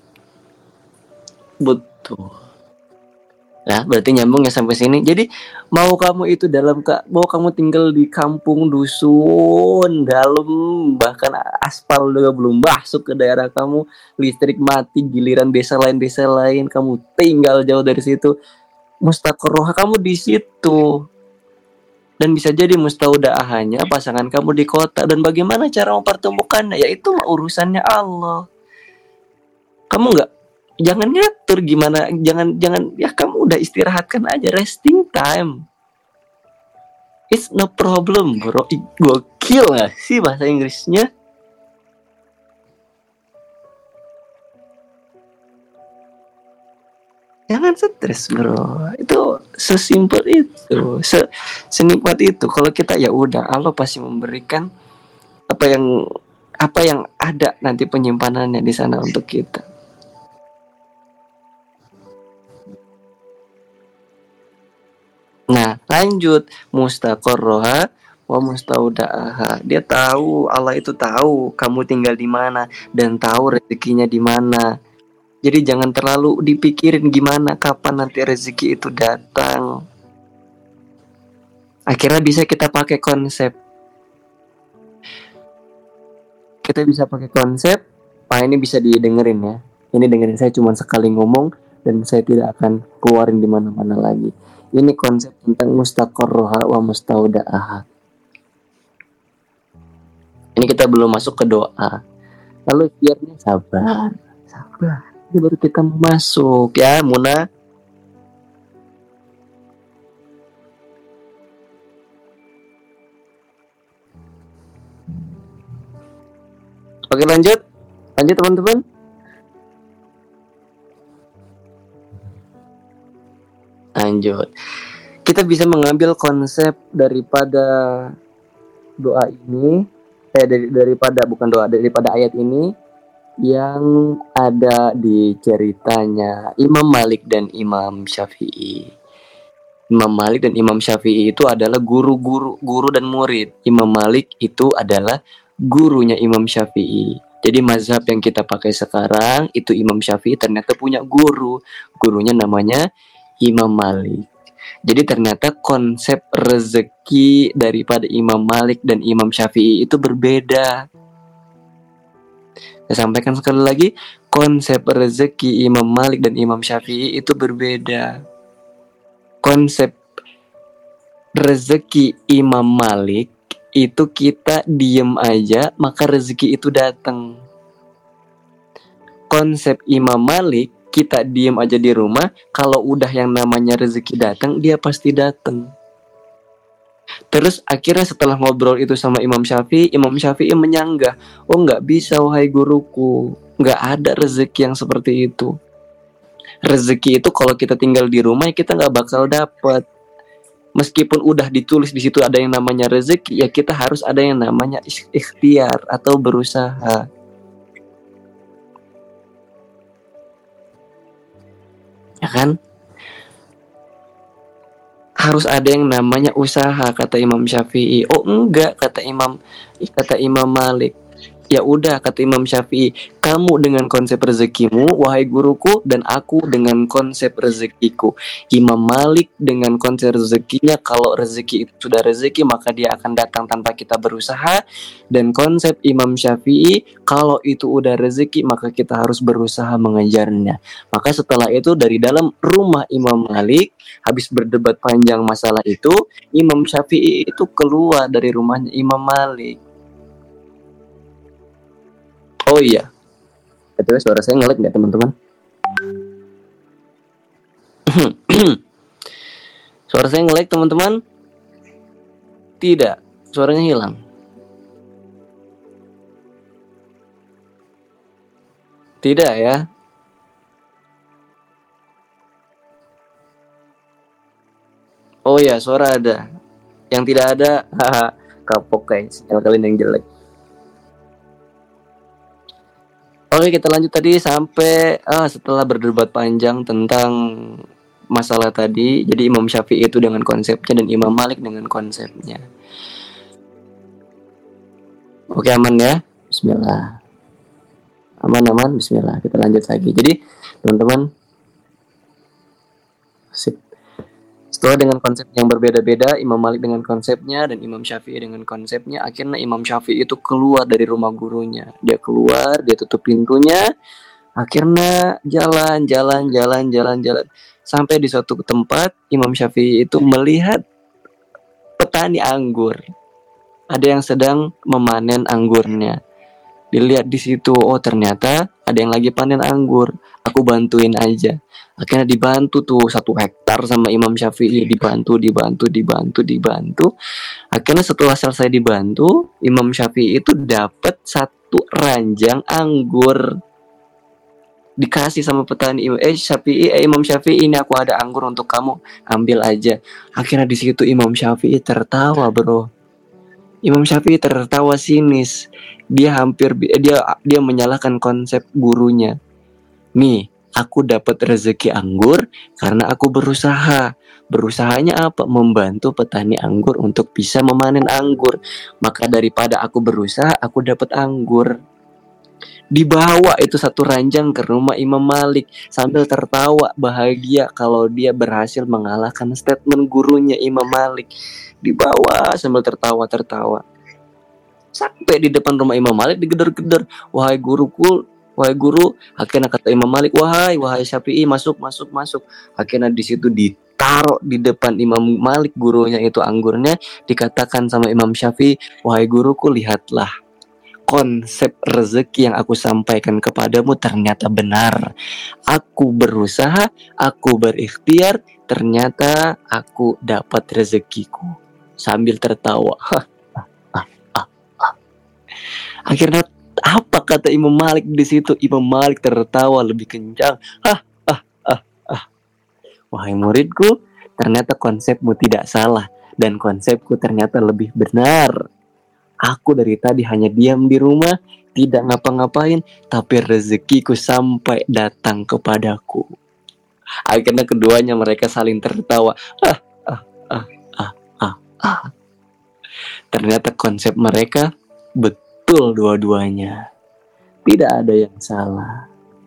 Betul. Nah, berarti nyambung ya sampai sini. Jadi mau kamu itu dalam mau kamu tinggal di kampung dusun dalam, bahkan aspal juga belum masuk ke daerah kamu, listrik mati, giliran desa lain desa lain kamu tinggal jauh dari situ, mustaqarroh kamu di situ. Dan bisa jadi mustaudaahnya pasangan kamu di kota. Dan bagaimana cara mempertemukannya? Ya itu urusannya Allah. Kamu nggak, jangan ngatur gimana, jangan jangan ya kamu udah istirahatkan aja, resting time. It's no problem, bro. Gokil nggak sih bahasa Inggrisnya? Jangan stres, bro. Itu sesimpel itu, se senikmat itu. Kalau kita ya udah, Allah pasti memberikan apa yang apa yang ada nanti penyimpanannya di sana untuk kita. Nah, lanjut mustaqarroha wa mustaudaaha. Dia tahu, Allah itu tahu kamu tinggal di mana dan tahu rezekinya di mana. Jadi jangan terlalu dipikirin gimana kapan nanti rezeki itu datang. Akhirnya bisa kita pakai konsep. Kita bisa pakai konsep. Pak ini bisa didengerin ya. Ini dengerin, saya cuma sekali ngomong dan saya tidak akan keluarin di mana-mana lagi. Ini konsep tentang mustaqarroha wa mustaudaaha. Ini kita belum masuk ke doa. Lalu biarnya sabar, sabar. Ini baru kita mau masuk ya, Muna. Oke, lanjut. Lanjut teman-teman. Lanjut. Kita bisa mengambil konsep daripada doa ini, eh dari, daripada bukan doa, daripada ayat ini yang ada di ceritanya Imam Malik dan Imam Syafi'i. Imam Malik dan Imam Syafi'i itu adalah guru-guru, guru dan murid. Imam Malik itu adalah gurunya Imam Syafi'i. Jadi mazhab yang kita pakai sekarang itu Imam Syafi'i ternyata punya guru. Gurunya namanya Imam Malik. Jadi ternyata konsep rezeki daripada Imam Malik dan Imam Syafi'i itu berbeda. Saya sampaikan sekali lagi, konsep rezeki Imam Malik dan Imam Syafi'i itu berbeda. Konsep rezeki Imam Malik itu kita diem aja maka rezeki itu datang. Konsep Imam Malik kita diem aja di rumah, kalau udah yang namanya rezeki datang dia pasti datang. Terus akhirnya setelah ngobrol itu sama Imam Syafi'i, Imam Syafi'i menyanggah, oh nggak bisa wahai guruku, nggak ada rezeki yang seperti itu. Rezeki itu kalau kita tinggal di rumah ya kita nggak bakal dapat. Meskipun udah ditulis di situ ada yang namanya rezeki, ya kita harus ada yang namanya ikhtiar atau berusaha. Ya kan? Harus ada yang namanya usaha, kata Imam Syafi'i. Oh enggak, kata Imam kata Imam Malik. Ya udah, kata Imam Syafi'i, Kamu dengan konsep rezekimu, wahai guruku, dan aku dengan konsep rezekiku. Imam Malik dengan konsep rezekinya, kalau rezeki itu sudah rezeki maka dia akan datang tanpa kita berusaha. Dan konsep Imam Syafi'i, kalau itu udah rezeki maka kita harus berusaha mengejarnya. Maka setelah itu dari dalam rumah Imam Malik, habis berdebat panjang masalah itu, Imam Syafi'i itu keluar dari rumahnya Imam Malik. Oh iya, betul, suara saya nge-lag nggak teman-teman? Suara saya nge-lag teman-teman? Tidak, suaranya hilang. Tidak ya? Oh ya, suara ada. Yang tidak ada, haha, kapok guys. Sinyal kalian yang jelek. Oke, kita lanjut tadi sampai ah, setelah berdebat panjang tentang masalah tadi. Jadi Imam Syafi'i itu dengan konsepnya dan Imam Malik dengan konsepnya. Oke, aman ya? Bismillah. Aman-aman, bismillah. Kita lanjut lagi. Jadi, teman-teman, sip. Setelah dengan konsep yang berbeda-beda, Imam Malik dengan konsepnya dan Imam Syafi'i dengan konsepnya, akhirnya Imam Syafi'i itu keluar dari rumah gurunya. Dia keluar, dia tutup pintunya, akhirnya jalan, jalan, jalan, jalan, jalan. Sampai di suatu tempat, Imam Syafi'i itu melihat petani anggur. Ada yang sedang memanen anggurnya. Dilihat di situ, oh ternyata ada yang lagi panen anggur. Aku bantuin aja. Akhirnya dibantu tuh satu hektar sama Imam Syafi'i, dibantu, dibantu, dibantu, dibantu. Akhirnya setelah selesai dibantu, Imam Syafi'i itu dapat satu ranjang anggur. Dikasih sama petani, eh Syafi'i, eh Imam Syafi'i, ini aku ada anggur untuk kamu, ambil aja. Akhirnya di situ Imam Syafi'i tertawa, bro. Imam Syafi'i tertawa sinis. Dia hampir dia dia menyalahkan konsep gurunya. Nih, aku dapat rezeki anggur karena aku berusaha. Berusahanya apa? Membantu petani anggur untuk bisa memanen anggur. Maka daripada aku berusaha, aku dapat anggur. Dibawa itu satu ranjang ke rumah Imam Malik sambil tertawa bahagia kalau dia berhasil mengalahkan statement gurunya Imam Malik. Dibawa sambil tertawa-tertawa sampai di depan rumah Imam Malik, digedor-gedor, wahai guruku, wahai guru. Akhirnya kata Imam Malik, wahai wahai Syafi'i, masuk masuk masuk. Akhirnya di situ ditaruh di depan Imam Malik gurunya itu anggurnya. Dikatakan sama Imam Syafi'i, wahai guruku, lihatlah, konsep rezeki yang aku sampaikan kepadamu ternyata benar. Aku berusaha, aku berikhtiar, ternyata aku dapat rezekiku. Sambil tertawa. Akhirnya apa kata Imam Malik di situ? Imam Malik tertawa lebih kencang. Hah, ah, ah, ah. Wahai muridku, ternyata konsepmu tidak salah dan konsepku ternyata lebih benar. Aku dari tadi hanya diam di rumah, tidak ngapa-ngapain, tapi rezekiku sampai datang kepadaku. Akhirnya keduanya mereka saling tertawa. Ah, ah, ah, ah, ah, ah. Ternyata konsep mereka betul dua-duanya. Tidak ada yang salah.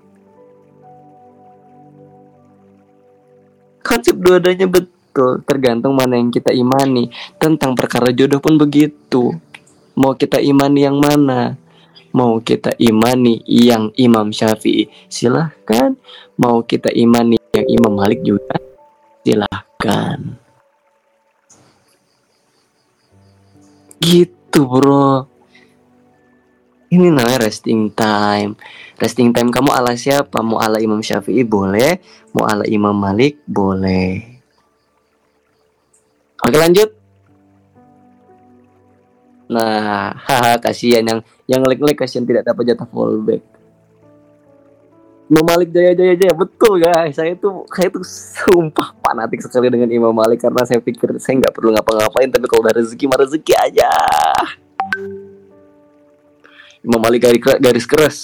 Konsep dua-duanya betul, tergantung mana yang kita imani. Tentang perkara jodoh pun begitu. Mau kita imani yang mana? Mau kita imani yang Imam Syafi'i, silahkan. Mau kita imani yang Imam Malik juga, silahkan. Gitu bro. Ini namanya resting time. Resting time kamu ala siapa? Mau ala Imam Syafi'i boleh, mau ala Imam Malik boleh. Oke lanjut. Nah, haha, kasihan yang yang ngelik-ngelik, kasihan tidak dapat jatah fallback. Imam Malik jaya jaya jaya, betul guys. Saya tuh saya tuh sumpah fanatik sekali dengan Imam Malik karena saya pikir saya nggak perlu ngapa-ngapain, tapi kalau udah rezeki mah rezeki aja. Imam Malik garis, garis keras.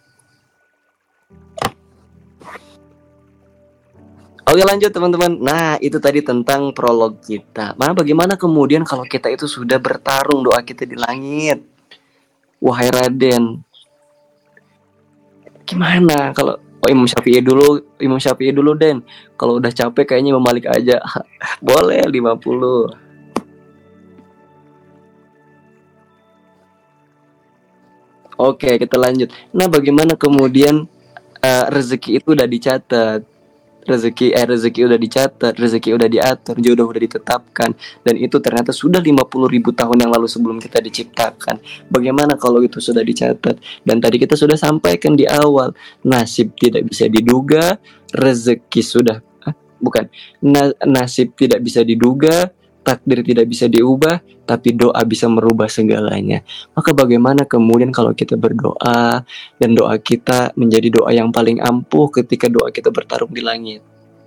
Oke lanjut teman-teman. Nah itu tadi tentang prolog kita. Nah bagaimana kemudian kalau kita itu sudah bertarung, doa kita di langit. Wahai Raden, Gimana kalau oh, Imam Syafi'i dulu, Imam Syafi'i dulu Den. Kalau udah capek kayaknya Imam Malik aja. Boleh lima puluh. Oke, kita lanjut. Nah, bagaimana kemudian uh, rezeki itu udah dicatat? Rezeki eh rezeki udah dicatat, rezeki udah diatur, jodoh udah ditetapkan, dan itu ternyata sudah lima puluh ribu tahun yang lalu sebelum kita diciptakan. Bagaimana kalau itu sudah dicatat? Dan tadi kita sudah sampaikan di awal, nasib tidak bisa diduga, rezeki sudah ah, bukan na- nasib tidak bisa diduga, takdir tidak bisa diubah, tapi doa bisa merubah segalanya. Maka bagaimana kemudian kalau kita berdoa dan doa kita menjadi doa yang paling ampuh ketika doa kita bertarung di langit?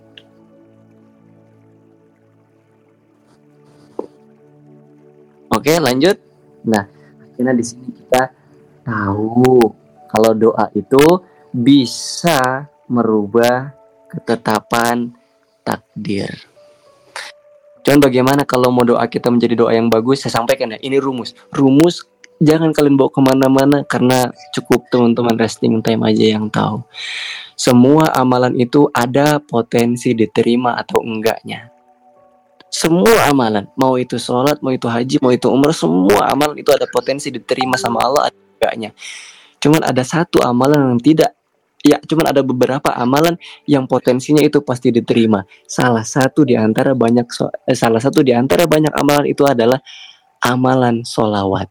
Oke, lanjut. Nah, akhirnya di sini kita tahu kalau doa itu bisa merubah ketetapan takdir. Cuman bagaimana kalau mau doa kita menjadi doa yang bagus? Saya sampaikan ya, ini rumus. Rumus jangan kalian bawa kemana-mana karena cukup teman-teman resting time aja yang tahu. Semua amalan itu ada potensi diterima atau enggaknya. Semua amalan, mau itu sholat, mau itu haji, mau itu umrah, semua amalan itu ada potensi diterima sama Allah atau enggaknya. Cuman ada satu amalan yang tidak. Ya, cuman ada beberapa amalan yang potensinya itu pasti diterima. Salah satu di antara banyak so- eh, salah satu di antara banyak amalan itu adalah amalan sholawat.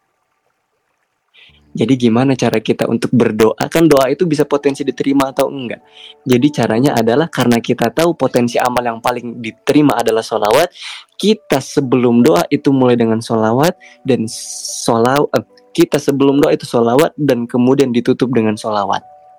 Jadi gimana cara kita untuk berdoa? Kan doa itu bisa potensi diterima atau enggak. Jadi caranya adalah karena kita tahu potensi amal yang paling diterima adalah sholawat, kita sebelum doa itu mulai dengan sholawat dan sholawat. Eh, kita sebelum doa itu sholawat dan kemudian ditutup dengan sholawat.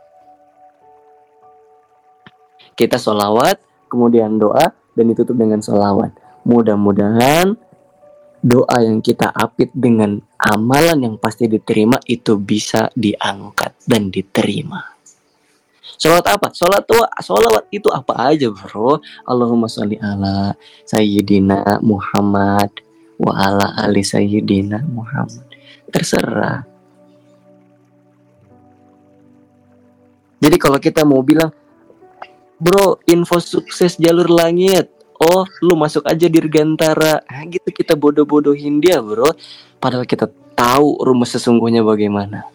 Kita sholawat, kemudian doa, dan ditutup dengan sholawat. Mudah-mudahan doa yang kita apit dengan amalan yang pasti diterima itu bisa diangkat dan diterima. Sholawat apa? Sholawat itu, sholawat itu apa aja bro? Allahumma sholli ala Sayyidina Muhammad wa ala ali Sayyidina Muhammad. Terserah. Jadi kalau kita mau bilang, bro, info sukses jalur langit. Oh, lu masuk aja Dirgantara. Nah, gitu kita bodoh-bodohin dia, bro. Padahal kita tahu rumus sesungguhnya bagaimana.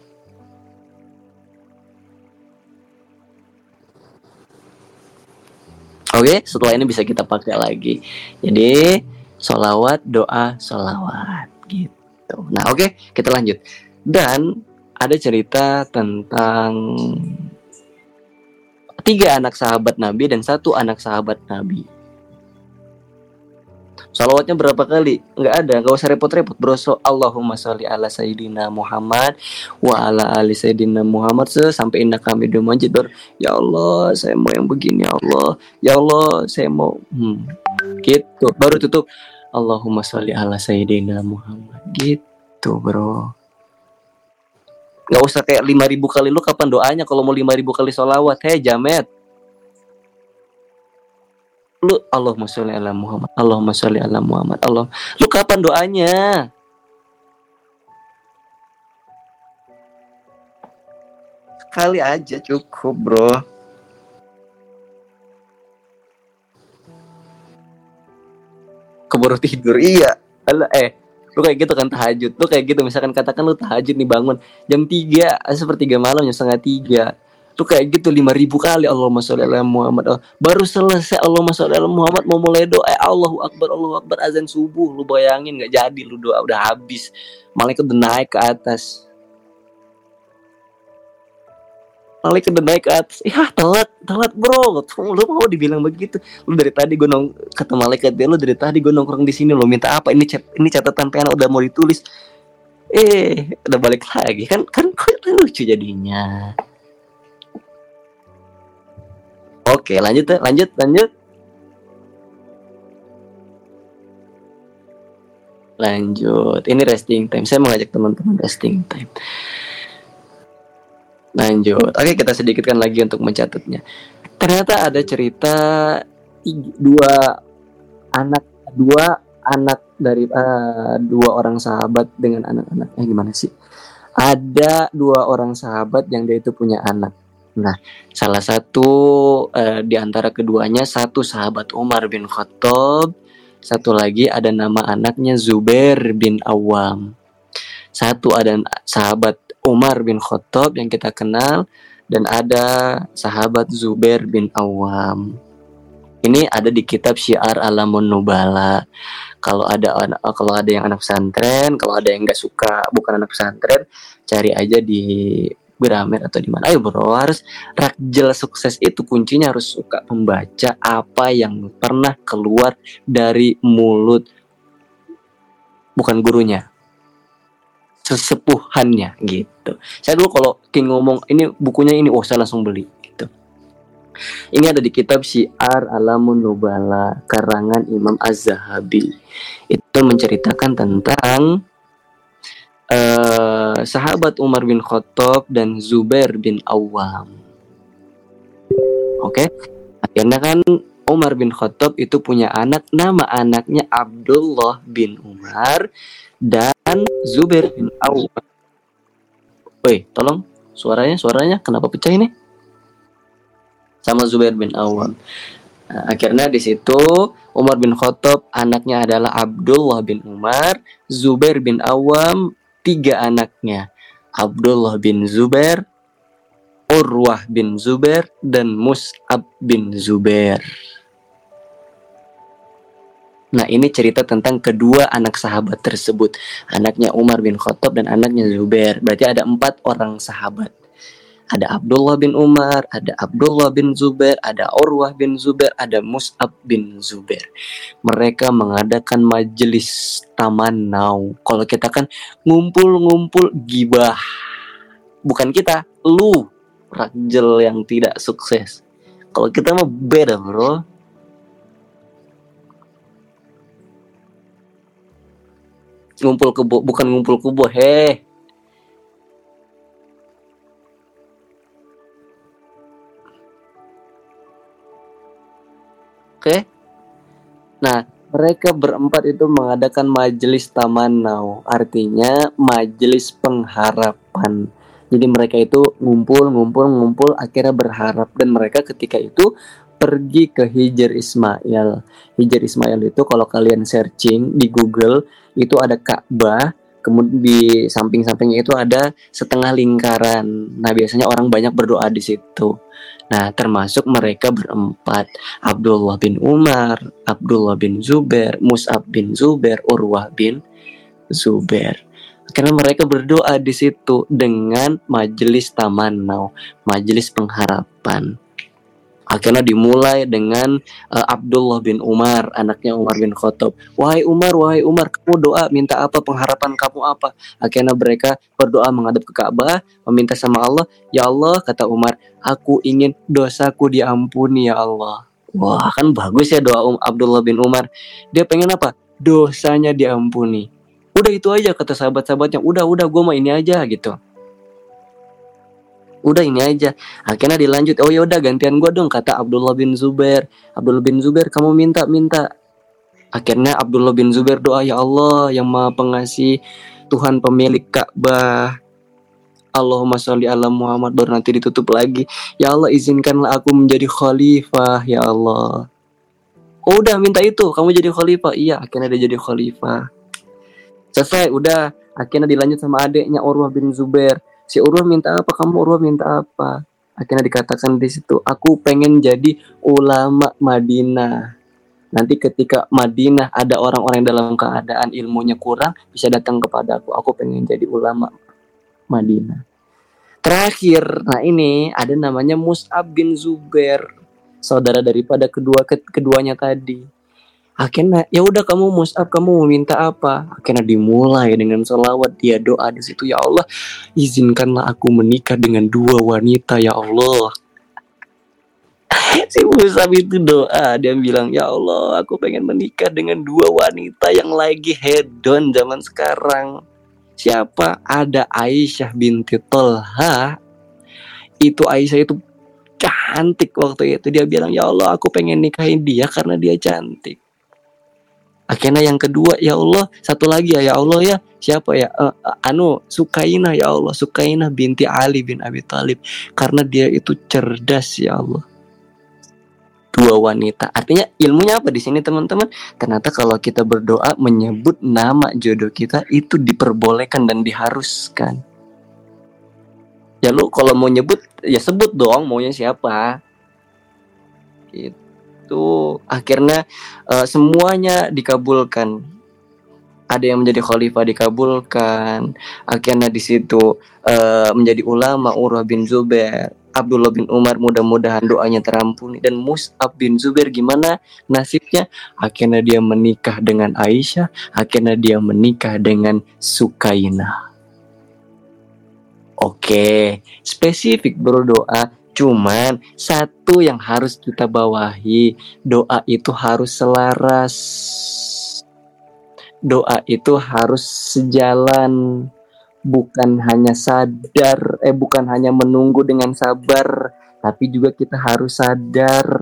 Oke, setelah ini bisa kita pakai lagi. Jadi, sholawat, doa, sholawat. Gitu. Nah, oke, kita lanjut. Dan ada cerita tentang tiga anak sahabat Nabi dan satu anak sahabat Nabi. Salawatnya berapa kali? Enggak ada, enggak usah repot-repot bro. So, Allahumma sholli ala Sayyidina Muhammad wa ala ali Sayyidina Muhammad sampai inna kami majid. Ya Allah, saya mau yang begini ya Allah. Ya Allah, saya mau hmm. gitu. Baru tutup Allahumma sholli ala Sayyidina Muhammad. Gitu, bro. Nggak usah kayak lima ribu kali. Lu kapan doanya kalau mau lima ribu kali sholawat? Hei Jamet, lu Allahumma sholli ala Muhammad, Allahumma sholli ala Muhammad, Allah. Lu kapan doanya? Sekali aja cukup bro. Keburu tidur. Iya. Alah, eh lu kayak gitu kan tahajud, lu kayak gitu misalkan katakan lu tahajud nih bangun jam tiga, sepertiga malam, jam setengah tiga, lu kayak gitu lima ribu kali Allahumma sholli ala Muhammad. Oh, baru selesai Allahumma sholli ala Muhammad mau mulai doa, eh, Allahu Akbar, Allahu Akbar, azan subuh, lu bayangin nggak jadi lu doa udah habis, malaikat udah naik ke atas. Malaikat udah naik ke atas. Iya telat, telat bro. Lu mau dibilang begitu? Lu dari tadi gue nong kata malaikat dia, lu dari tadi gue nongkrong di sini. Lu minta apa? Ini cat, ini catatan pena udah mau ditulis. Eh, udah balik lagi kan? Kan kok lucu jadinya. Oke, lanjut ya, lanjut, lanjut. Lanjut. Ini resting time. Saya mengajak teman-teman resting time. Lanjut. Oke, kita sedikitkan lagi untuk mencatatnya. Ternyata ada cerita tiga, dua anak dua anak dari uh, dua orang sahabat dengan anak-anaknya. Gimana sih? Ada dua orang sahabat yang dia itu punya anak. Nah, salah satu eh, di antara keduanya, satu sahabat Umar bin Khattab, satu lagi ada nama anaknya Zubair bin Awam. Satu ada sahabat Umar bin Khattab yang kita kenal, dan ada sahabat Zubair bin Awam. Ini ada di kitab Syiar Alamun Nubala. Kalau ada anak, kalau ada yang anak pesantren, kalau ada yang nggak suka bukan anak pesantren, cari aja di Gramet atau di mana. Ayo bro, harus Rakjel sukses itu kuncinya harus suka membaca apa yang pernah keluar dari mulut bukan gurunya, sesepuhannya gitu. Saya dulu kalau King ngomong ini bukunya ini, oh saya langsung beli gitu. Ini ada di kitab Syiar Alamun Nubala karangan Imam Az-Zahabi. Itu menceritakan tentang uh, sahabat Umar bin Khattab dan Zubair bin Awam. Oke, okay? Akhirnya kan Umar bin Khattab itu punya anak, nama anaknya Abdullah bin Umar dan Zubair bin Awam. Woi, tolong suaranya, suaranya kenapa pecah ini? Sama Zubair bin Awam. Nah, akhirnya di situ Umar bin Khattab anaknya adalah Abdullah bin Umar, Zubair bin Awam, tiga anaknya, Abdullah bin Zubair, Urwah bin Zubair, dan Mus'ab bin Zubair. Nah, ini cerita tentang kedua anak sahabat tersebut, anaknya Umar bin Khattab dan anaknya Zubair. Berarti ada empat orang sahabat. Ada Abdullah bin Umar, ada Abdullah bin Zubair, ada Urwah bin Zubair, ada Mus'ab bin Zubair. Mereka mengadakan majelis tamanau. Kalau kita kan ngumpul-ngumpul gibah. Bukan kita, lu Rakjel yang tidak sukses. Kalau kita mah beda bro. Ngumpul kebo, bukan ngumpul kebo, heh. Oke, okay. Nah mereka berempat itu mengadakan majelis tamanau, artinya majelis pengharapan. Jadi mereka itu ngumpul, ngumpul, ngumpul, akhirnya berharap, dan mereka ketika itu pergi ke Hijr Ismail. Hijr Ismail itu kalau kalian searching di Google itu ada Ka'bah, kemudian di samping-sampingnya itu ada setengah lingkaran. Nah biasanya orang banyak berdoa di situ. Nah, termasuk mereka berempat, Abdullah bin Umar, Abdullah bin Zubair, Mus'ab bin Zubair, Urwah bin Zubair. Karena mereka berdoa di situ dengan majelis tamanau, majelis pengharapan. Akhirnya dimulai dengan uh, Abdullah bin Umar, anaknya Umar bin Khattab. Wahai Umar, wahai Umar, kamu doa, minta apa, pengharapan kamu apa? Akhirnya mereka berdoa menghadap ke Ka'bah, meminta sama Allah. Ya Allah, kata Umar, aku ingin dosaku diampuni ya Allah. Wah, kan bagus ya doa um, Abdullah bin Umar. Dia pengen apa? Dosanya diampuni. Udah itu aja kata sahabat-sahabatnya. Udah, udah, gue mau ini aja gitu. Udah ini aja. Akhirnya dilanjut. Oh ya udah gantian gue dong kata Abdullah bin Zubair. Abdullah bin Zubair kamu minta minta. Akhirnya Abdullah bin Zubair doa, ya Allah yang Maha Pengasih, Tuhan pemilik Ka'bah, Allahumma sholli ala Muhammad. Baru nanti ditutup lagi. Ya Allah izinkanlah aku menjadi khalifah ya Allah. Oh udah minta itu kamu jadi khalifah. Iya akhirnya dia jadi khalifah. Selesai udah. Akhirnya dilanjut sama adiknya Urwah bin Zubair. Si Urwah minta apa? Kamu Urwah minta apa? Akhirnya dikatakan di situ, aku pengen jadi ulama Madinah. Nanti ketika Madinah ada orang-orang dalam keadaan ilmunya kurang, bisa datang kepada aku. Aku pengen jadi ulama Madinah. Terakhir, nah ini ada namanya Mus'ab bin Zubair, saudara daripada kedua keduanya tadi. Akhirnya ya udah kamu Mus'ab, kamu mau minta apa? Akhirnya dimulai dengan selawat, dia doa di situ, ya Allah izinkanlah aku menikah dengan dua wanita ya Allah. Si Mus'ab itu doa, dia bilang ya Allah aku pengen menikah dengan dua wanita yang lagi hedon zaman sekarang. Siapa? Ada Aisyah binti Tolha. Itu Aisyah itu cantik waktu itu. Dia bilang ya Allah aku pengen nikahin dia karena dia cantik. Akhirnya yang kedua, ya Allah, satu lagi ya, ya Allah ya, siapa ya? Eh, eh, anu Sukainah ya Allah, Sukainah binti Ali bin Abi Thalib, karena dia itu cerdas ya Allah. Dua wanita. Artinya ilmunya apa di sini teman-teman? Ternyata kalau kita berdoa menyebut nama jodoh kita itu diperbolehkan dan diharuskan. Ya lu kalau mau nyebut ya sebut dong maunya siapa. Itu akhirnya uh, semuanya dikabulkan. Ada yang menjadi khalifah dikabulkan. Akhirnya di situ uh, menjadi ulama Urwah bin Zubair, Abdullah bin Umar, mudah-mudahan doanya terampuni. Dan Mus'ab bin Zubair gimana nasibnya? Akhirnya dia menikah dengan Aisyah, akhirnya dia menikah dengan Sukainah. Oke, spesifik berdoa. Cuman satu yang harus kita bawahi, doa itu harus selaras. Doa itu harus sejalan, bukan hanya sadar, eh bukan hanya menunggu dengan sabar, tapi juga kita harus sadar.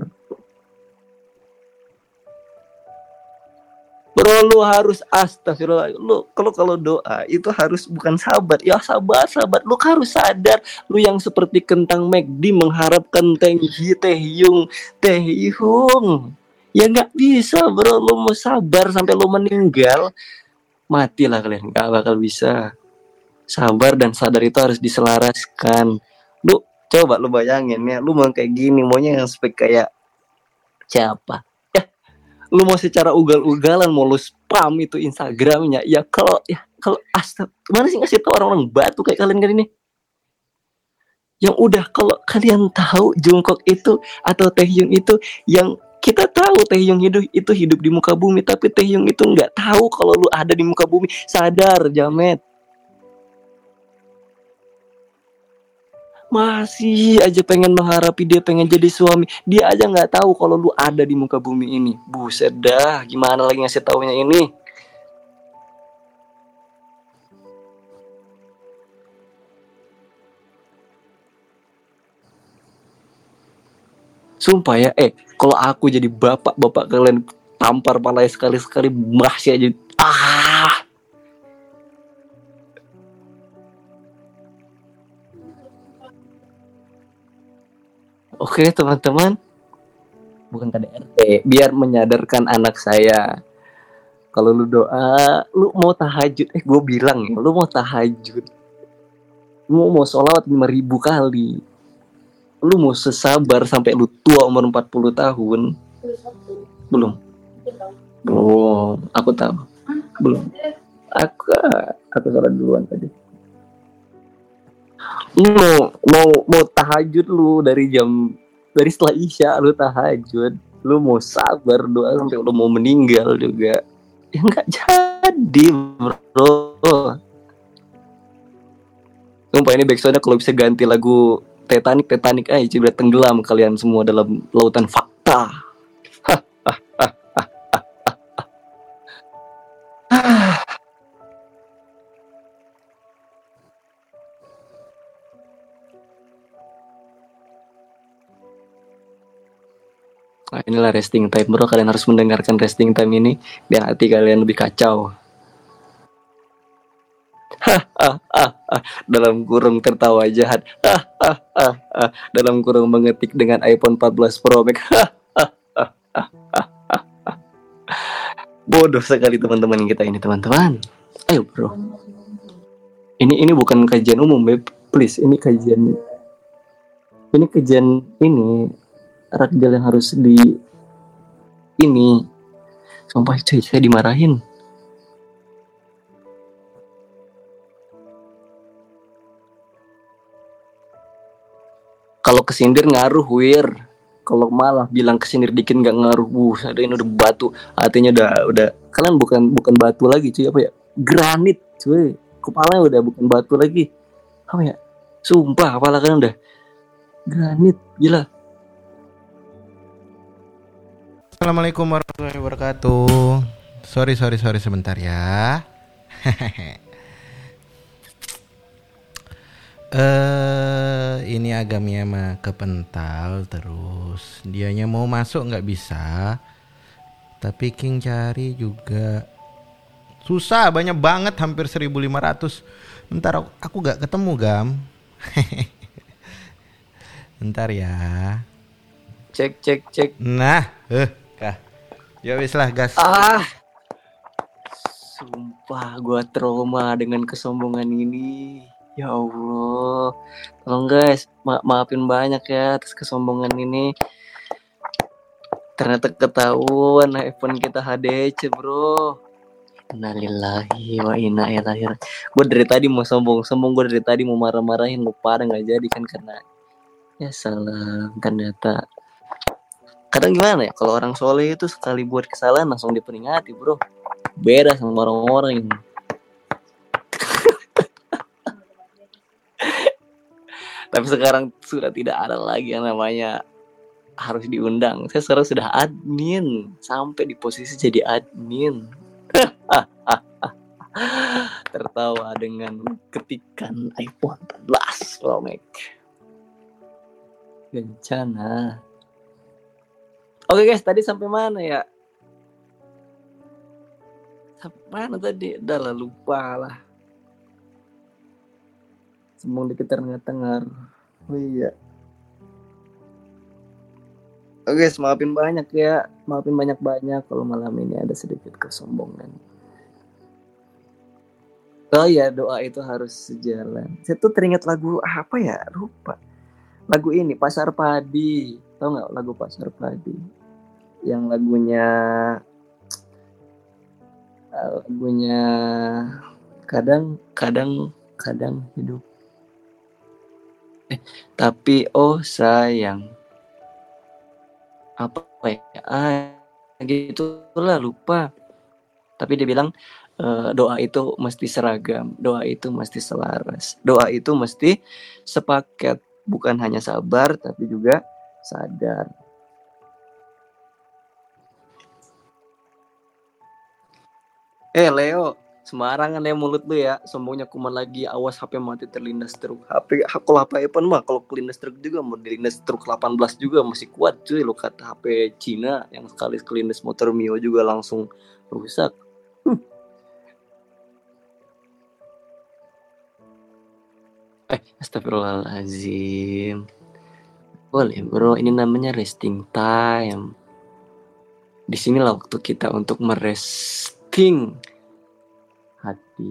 Bro, lu harus astagfirullah. Lu kalau kalau doa itu harus bukan sabar. Ya sabar, sabar. Lu harus sadar. Lu yang seperti kentang McD mengharapkan teh teh yung, teh yung. Ya nggak bisa, bro. Lu mau sabar sampai lu meninggal, matilah kalian. Nggak bakal bisa. Sabar dan sadar itu harus diselaraskan. Lu coba lu bayangin ya, lu mau kayak gini, maunya yang spek kayak siapa? Lu mau secara ugal-ugalan mau lu spam itu Instagramnya, ya kalau ya kalau astag gimana sih ngasih tahu orang-orang batu kayak kalian kan ini, yang udah kalau kalian tahu Jungkook itu atau Taehyung itu, yang kita tahu Taehyung hidup itu hidup di muka bumi, tapi Taehyung itu nggak tahu kalau lu ada di muka bumi. Sadar jamet, masih aja pengen mengharapi dia, pengen jadi suami. Dia aja nggak tahu kalau lu ada di muka bumi ini. Buset dah, gimana lagi ngasih taunya ini? Sumpah ya, eh kalau aku jadi bapak-bapak kalian tampar palanya sekali-sekali masih aja ah. Oke teman-teman, bukan K D R T, biar menyadarkan anak saya. Kalau lu doa, lu mau tahajud, eh gue bilang ya, lu mau tahajud, lu mau sholawat lima ribu kali, lu mau sesabar sampai lu tua umur empat puluh tahun, belum? Belum, aku tahu, belum. Aku, aku salah duluan tadi. Lu mau mau mau tahajud lu dari jam dari setelah Isya lu tahajud, lu mau sabar doa sampai lu mau meninggal juga ya nggak jadi bro. Sumpah ini backsoundnya kalau bisa ganti lagu Titanic Titanic aja biar tenggelam kalian semua dalam lautan fakta. Nah, inilah resting time bro, kalian harus mendengarkan resting time ini biar hati kalian lebih kacau. Dalam kurung tertawa jahat. Dalam kurung mengetik dengan iPhone empat belas Pro Max. Bodoh sekali teman-teman kita ini teman-teman. Ayo bro. Ini ini bukan kajian umum beb, please. Ini kajian. Ini kajian ini. Rakjal yang harus di ini. Sumpah cuy, saya dimarahin. Kalau kesindir ngaruh wir. Kalau malah bilang kesindir dikit nggak ngaruh. Uh, ada ini udah batu. Artinya udah udah kalian bukan bukan batu lagi cuy, apa ya? Granit cuy. Kepalanya udah bukan batu lagi. Apa ya? Sumpah kepala kalian udah granit, gila. Assalamualaikum warahmatullahi wabarakatuh. Sorry sorry sorry sebentar ya. Eh ini agamnya mah kepental terus. Dianya mau masuk nggak bisa. Tapi King cari juga Susah, banyak banget, hampir seribu lima ratus. Bentar, aku, aku gak ketemu, Gam. Bentar ya. Cek cek cek. Nah, eh, kah. Ya wis lah, gas. Ah, sumpah gua trauma dengan kesombongan ini. Ya Allah. Tolong guys, ma- maafin banyak ya atas kesombongan ini. Ternyata ketahuan iPhone kita H D C, bro. Innalillahi wa inna ilaihi raji'un. Gue dari tadi mau sombong-sombong, gue dari tadi mau marah-marahin lu pada nggak jadi kan karena ya salah ternyata. Kadang gimana ya kalau orang soleh itu sekali buat kesalahan langsung diperingati, bro. Beda sama orang-orang yang tapi sekarang sudah tidak ada lagi yang namanya harus diundang. Saya sekarang sudah admin sampai di posisi jadi admin. Tertawa dengan ketikan iPhone empat belas Pro Max. Bencana. Oke guys, tadi sampai mana ya? Sampai mana tadi? Udah lah, lupa lah. Sembung dikit tengah-tengah. Oh iya. Oke guys, maafin banyak ya. Maafin banyak-banyak kalau malam ini ada sedikit kesombongan. Oh iya, doa itu harus sejalan. Saya tuh teringat lagu apa ya? Lupa. Lagu ini, Pasar Padi. Tahu nggak lagu Pasar Padi? Yang lagunya lagunya kadang kadang kadang hidup. Eh, tapi oh sayang. Apa ya? Ah, gitulah lupa. Tapi dia bilang Uh, doa itu mesti seragam, doa itu mesti selaras, doa itu mesti sepaket, bukan hanya sabar tapi juga sadar. Eh Leo, sembarangan ya mulut lu ya, sombongnya kuman lagi, awas H P mati terlindas truk. H P kalau H P iPhone mah kalau kelindas truk juga mau dilindas truk delapan belas juga masih kuat cuy, lu kata H P Cina yang sekali kelindas motor Mio juga langsung rusak. Eh, astagfirullahaladzim. Boleh bro, ini namanya resting time. Disinilah waktu kita untuk meresting hati.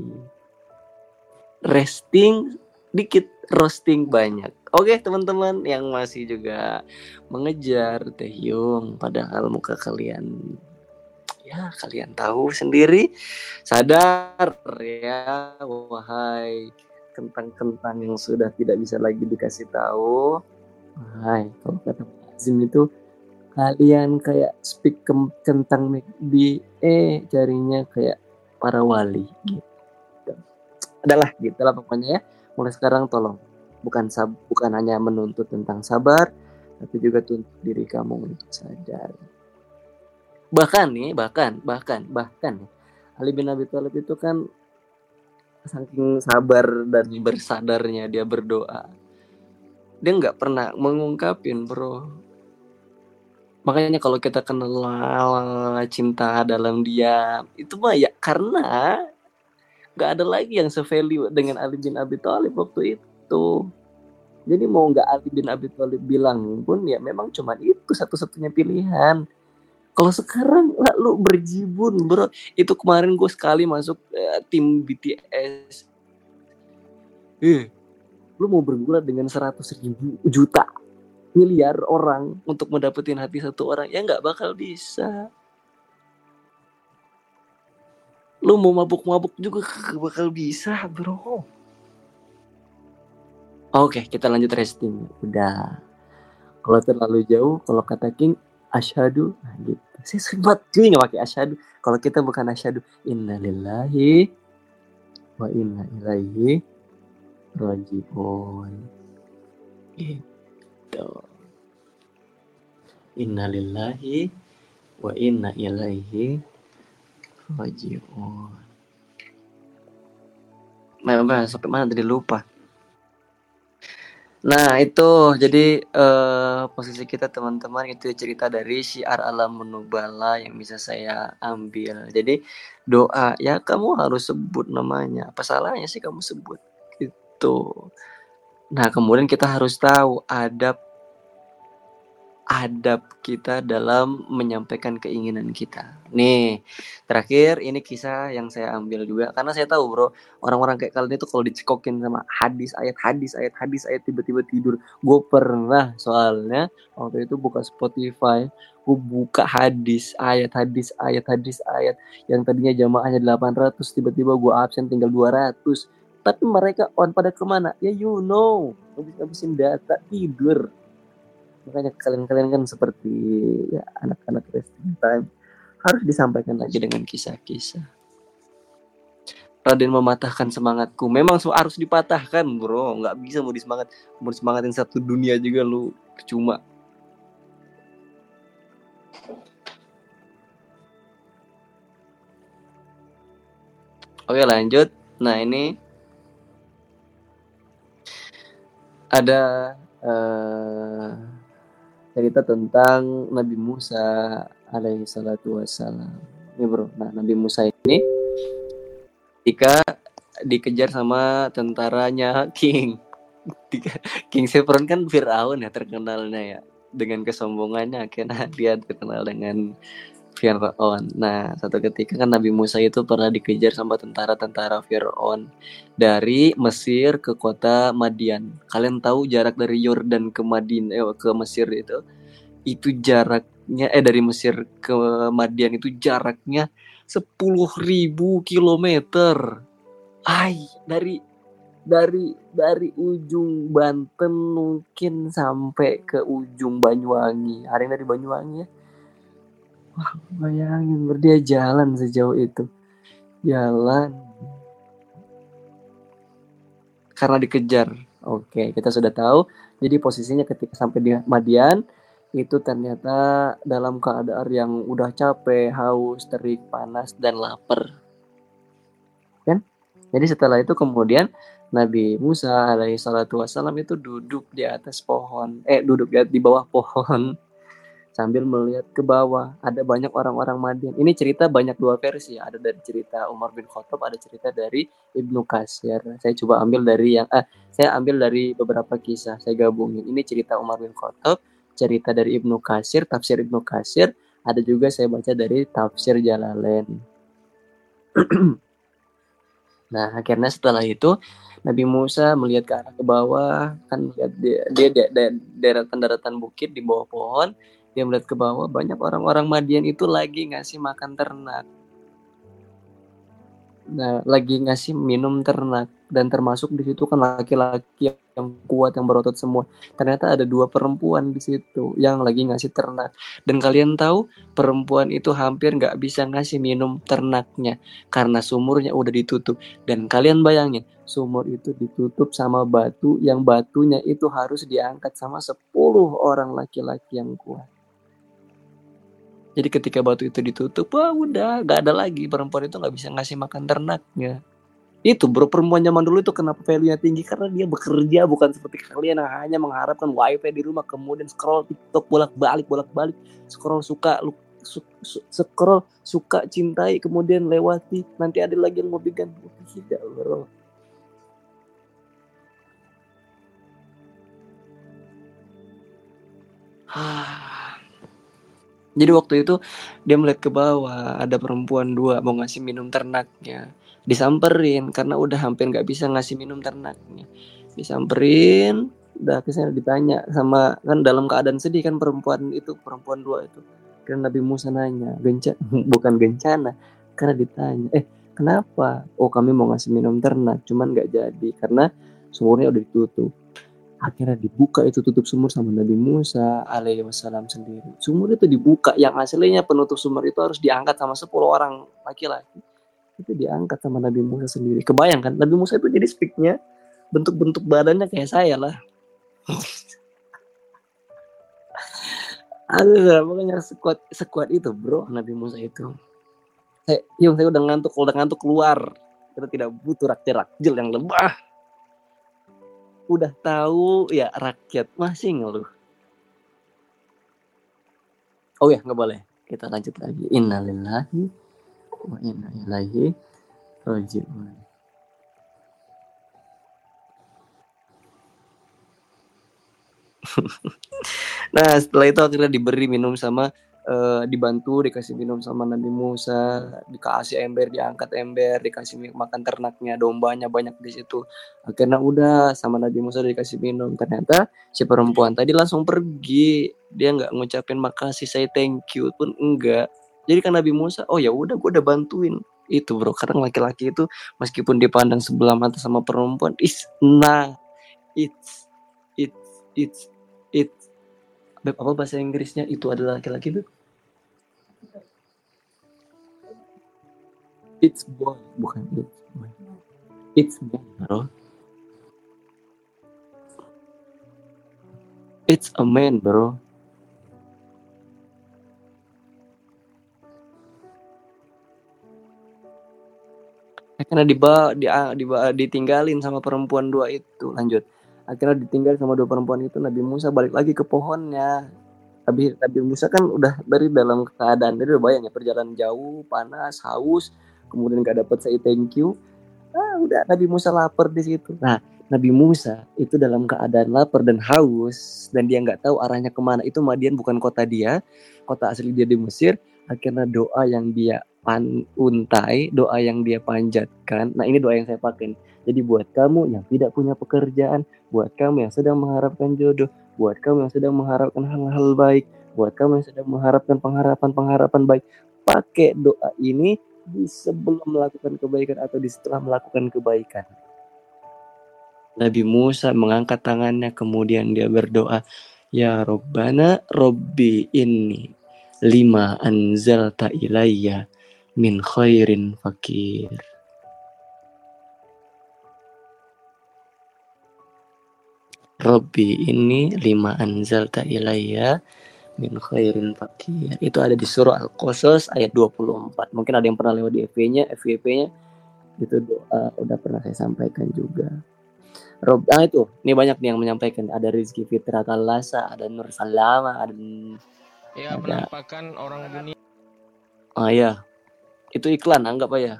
Resting dikit, roasting banyak. Oke teman-teman yang masih juga mengejar Teh Yung, padahal muka kalian ya kalian tahu sendiri. Sadar ya, wahai kentang-kentang yang sudah tidak bisa lagi dikasih tahu. Hai, kalau kata Azim itu kalian kayak speak ke- kentang di eh jarinya kayak para wali gitu. Adalah gitulah pokoknya ya. Mulai sekarang tolong bukan sab- bukan hanya menuntut tentang sabar, tapi juga tuntut diri kamu untuk sadar. Bahkan nih, bahkan bahkan bahkan Ali bin Abi Thalib itu kan saking sabar dan bersadarnya dia berdoa, dia nggak pernah mengungkapin bro. Makanya kalau kita kenal cinta dalam diam itu mah ya karena nggak ada lagi yang se-value dengan Ali bin Abi Thalib waktu itu. Jadi mau nggak Ali bin Abi Thalib bilang pun ya memang cuma itu satu-satunya pilihan. Kalau sekarang lah, lu berjibun bro. Itu kemarin gue sekali masuk eh, tim B T S. Eh, lu mau bergulat dengan seratus ribu juta miliar orang untuk mendapetin hati satu orang, ya nggak bakal bisa. Lu mau mabuk-mabuk juga gak bakal bisa bro. Oke, kita lanjut resting. Udah. Kalau terlalu jauh, kalau kata King asyhadu, nah gitu. Saya sempat cuy nggak pakai asyhadu. Kalau kita bukan asyhadu, innalillahi wa inna ilaihi raji'un. Gitu. Innalillahi wa inna ilaihi raji'un. Nah, sampai mana tadi lupa. Nah itu jadi eh, posisi kita teman-teman itu cerita dari Syiar Alamun Nubala yang bisa saya ambil. Jadi doa ya kamu harus sebut namanya. Apa salahnya sih kamu sebut gitu. Nah kemudian kita harus tahu adab adab kita dalam menyampaikan keinginan kita. Nih, terakhir ini kisah yang saya ambil juga karena saya tahu bro, orang-orang kayak kalian itu kalau dicekokin sama hadis, ayat hadis, ayat hadis, ayat tiba-tiba tidur. Gue pernah soalnya waktu itu buka Spotify, gue buka hadis, ayat hadis, ayat hadis, ayat yang tadinya jamaahnya delapan ratus, tiba-tiba gue absen tinggal dua ratus. Tapi mereka on pada kemana? Ya you know, habis-habisin data, tidur. Makanya kalian-kalian kan seperti ya anak-anak resting time harus disampaikan lagi dengan kisah-kisah. Raden mematahkan semangatku. Memang harus dipatahkan bro, nggak bisa mau disemangat, mau disemangatin satu dunia juga lu percuma. Oke lanjut. Nah ini ada uh, cerita tentang Nabi Musa alaihi salatu wassalam. Ini bro, nah Nabi Musa ini ketika dikejar sama tentaranya King King Sefron kan Fir'aun ya terkenalnya ya dengan kesombongannya, akhirnya dia terkenal dengan Fir'aun. Nah satu ketika kan Nabi Musa itu pernah dikejar sama tentara-tentara Fir'aun dari Mesir ke kota Madian. Kalian tahu jarak dari Yordan ke Madin eh, ke Mesir itu itu jaraknya eh dari Mesir ke Madian itu jaraknya sepuluh ribu kilometer. Ay, dari dari dari ujung Banten mungkin sampai ke ujung Banyuwangi. Ada yang dari Banyuwangi ya? Wah, bayangin dia jalan sejauh itu. Jalan karena dikejar. Oke, kita sudah tahu. Jadi posisinya ketika sampai di Madian itu ternyata dalam keadaan yang udah capek, haus, terik, panas, dan lapar. Kan? Jadi setelah itu kemudian Nabi Musa alaihi salatu wassalam itu duduk di atas pohon, eh duduk di, di bawah pohon sambil melihat ke bawah. Ada banyak orang-orang Madian. Ini cerita banyak dua versi, ada dari cerita Umar bin Khattab, ada cerita dari Ibnu Katsir. Saya coba ambil dari yang eh saya ambil dari beberapa kisah, saya gabungin. Ini cerita Umar bin Khattab, cerita dari Ibnu Katsir, tafsir Ibnu Katsir, ada juga saya baca dari tafsir Jalalain. Nah, akhirnya setelah itu Nabi Musa melihat ke arah ke bawah, kan lihat dia, dia, dia, dia daratan-daratan bukit di bawah pohon, dia melihat ke bawah, banyak orang-orang Madian itu lagi ngasih makan ternak. Nah, lagi ngasih minum ternak, dan termasuk di situ kan laki-laki yang kuat yang berotot semua. Ternyata ada dua perempuan di situ yang lagi ngasih ternak. Dan kalian tahu perempuan itu hampir nggak bisa ngasih minum ternaknya karena sumurnya udah ditutup. Dan kalian bayangin sumur itu ditutup sama batu yang batunya itu harus diangkat sama sepuluh orang laki-laki yang kuat. Jadi ketika batu itu ditutup, wah udah gak ada lagi, perempuan itu gak bisa ngasih makan ternaknya. Itu bro, perempuan zaman dulu itu kenapa value-nya tinggi? Karena dia bekerja, bukan seperti kalian yang hanya mengharapkan wifi di rumah, kemudian scroll TikTok bolak-balik, bolak-balik, scroll suka, lu, su, su, scroll suka, cintai, kemudian lewati, nanti ada lagi yang mau bikin. Tidak bro. Jadi waktu itu dia melihat ke bawah, ada perempuan dua mau ngasih minum ternaknya. Disamperin karena udah hampir gak bisa ngasih minum ternaknya. Disamperin, udah akhirnya ditanya sama, kan dalam keadaan sedih kan perempuan itu, perempuan dua itu. Karena Nabi Musa nanya, genca, bukan gencana, karena ditanya, eh kenapa? Oh kami mau ngasih minum ternak, cuman gak jadi karena sumurnya udah ditutup. Akhirnya dibuka itu tutup sumur sama Nabi Musa alaihi wassalam sendiri. Sumur itu dibuka, yang aslinya penutup sumur itu harus diangkat sama sepuluh orang laki-laki. Itu diangkat sama Nabi Musa sendiri. Kebayang kan? Nabi Musa itu jadi speaknya bentuk-bentuk badannya kayak saya lah. Aduh, makanya sekuat sekuat itu bro Nabi Musa itu. Saya, yung saya udah ngantuk, kalau udah ngantuk keluar. Kita tidak butuh raktir-raktil yang lebah. udah tahu ya rakyat masih ngeluh. Oh ya, nggak boleh. Kita lanjut lagi. Innalillahi wa inna ilaihi raji'un. Nah, setelah itu akhirnya diberi minum sama eh, dibantu dikasih minum sama Nabi Musa, dikasih ember, diangkat ember, dikasih mi- makan ternaknya, dombanya banyak di situ. Akhirnya udah sama Nabi Musa dikasih minum. Ternyata si perempuan tadi langsung pergi. Dia nggak ngucapin makasih, say thank you pun enggak. Jadi kan Nabi Musa, oh ya udah, gue udah bantuin itu bro. Karena laki-laki itu meskipun dipandang sebelah mata sama perempuan, is nah, it's it's it's it's Beb, apa bahasa Inggrisnya itu adalah laki-laki itu? It's boy, bukan it's boy. It's man, bro. It's a man, bro. Karena dibawa, di, dibawa, ditinggalin sama perempuan dua itu. Lanjut. Akhirnya ditinggal sama dua perempuan itu. Nabi Musa balik lagi ke pohonnya. Nabi, Nabi Musa kan udah dari dalam keadaan, jadi udah bayang ya, perjalanan jauh, panas, haus, kemudian gak dapet say thank you. Ah, udah Nabi Musa lapar di situ. Nah, Nabi Musa itu dalam keadaan lapar dan haus dan dia nggak tahu arahnya kemana. Itu Madian bukan kota dia, kota asli dia di Mesir. Akhirnya doa yang dia pan untai, doa yang dia panjatkan. Nah, ini doa yang saya pakai. Jadi buat kamu yang tidak punya pekerjaan, buat kamu yang sedang mengharapkan jodoh, buat kamu yang sedang mengharapkan hal-hal baik, buat kamu yang sedang mengharapkan pengharapan-pengharapan baik, pakai doa ini di sebelum melakukan kebaikan atau di setelah melakukan kebaikan. Nabi Musa mengangkat tangannya, kemudian dia berdoa, ya Rabbana Rabbi inni lima anzalta ilayya min khairin fakir. Rabbi ini lima anzalta ilayya min khairin fakir. Itu ada di surah Al-Qasas ayat dua puluh empat. Mungkin ada yang pernah lewat di F Y-nya, F Y P-nya. Itu doa udah pernah saya sampaikan juga. Rob, ah itu, ini banyak nih yang menyampaikan. Ada Rizky Fitrat Al-Lasa, ada Nur Salama, ada Ya, ada penampakan orang dunia. ah ya, itu iklan anggap aja.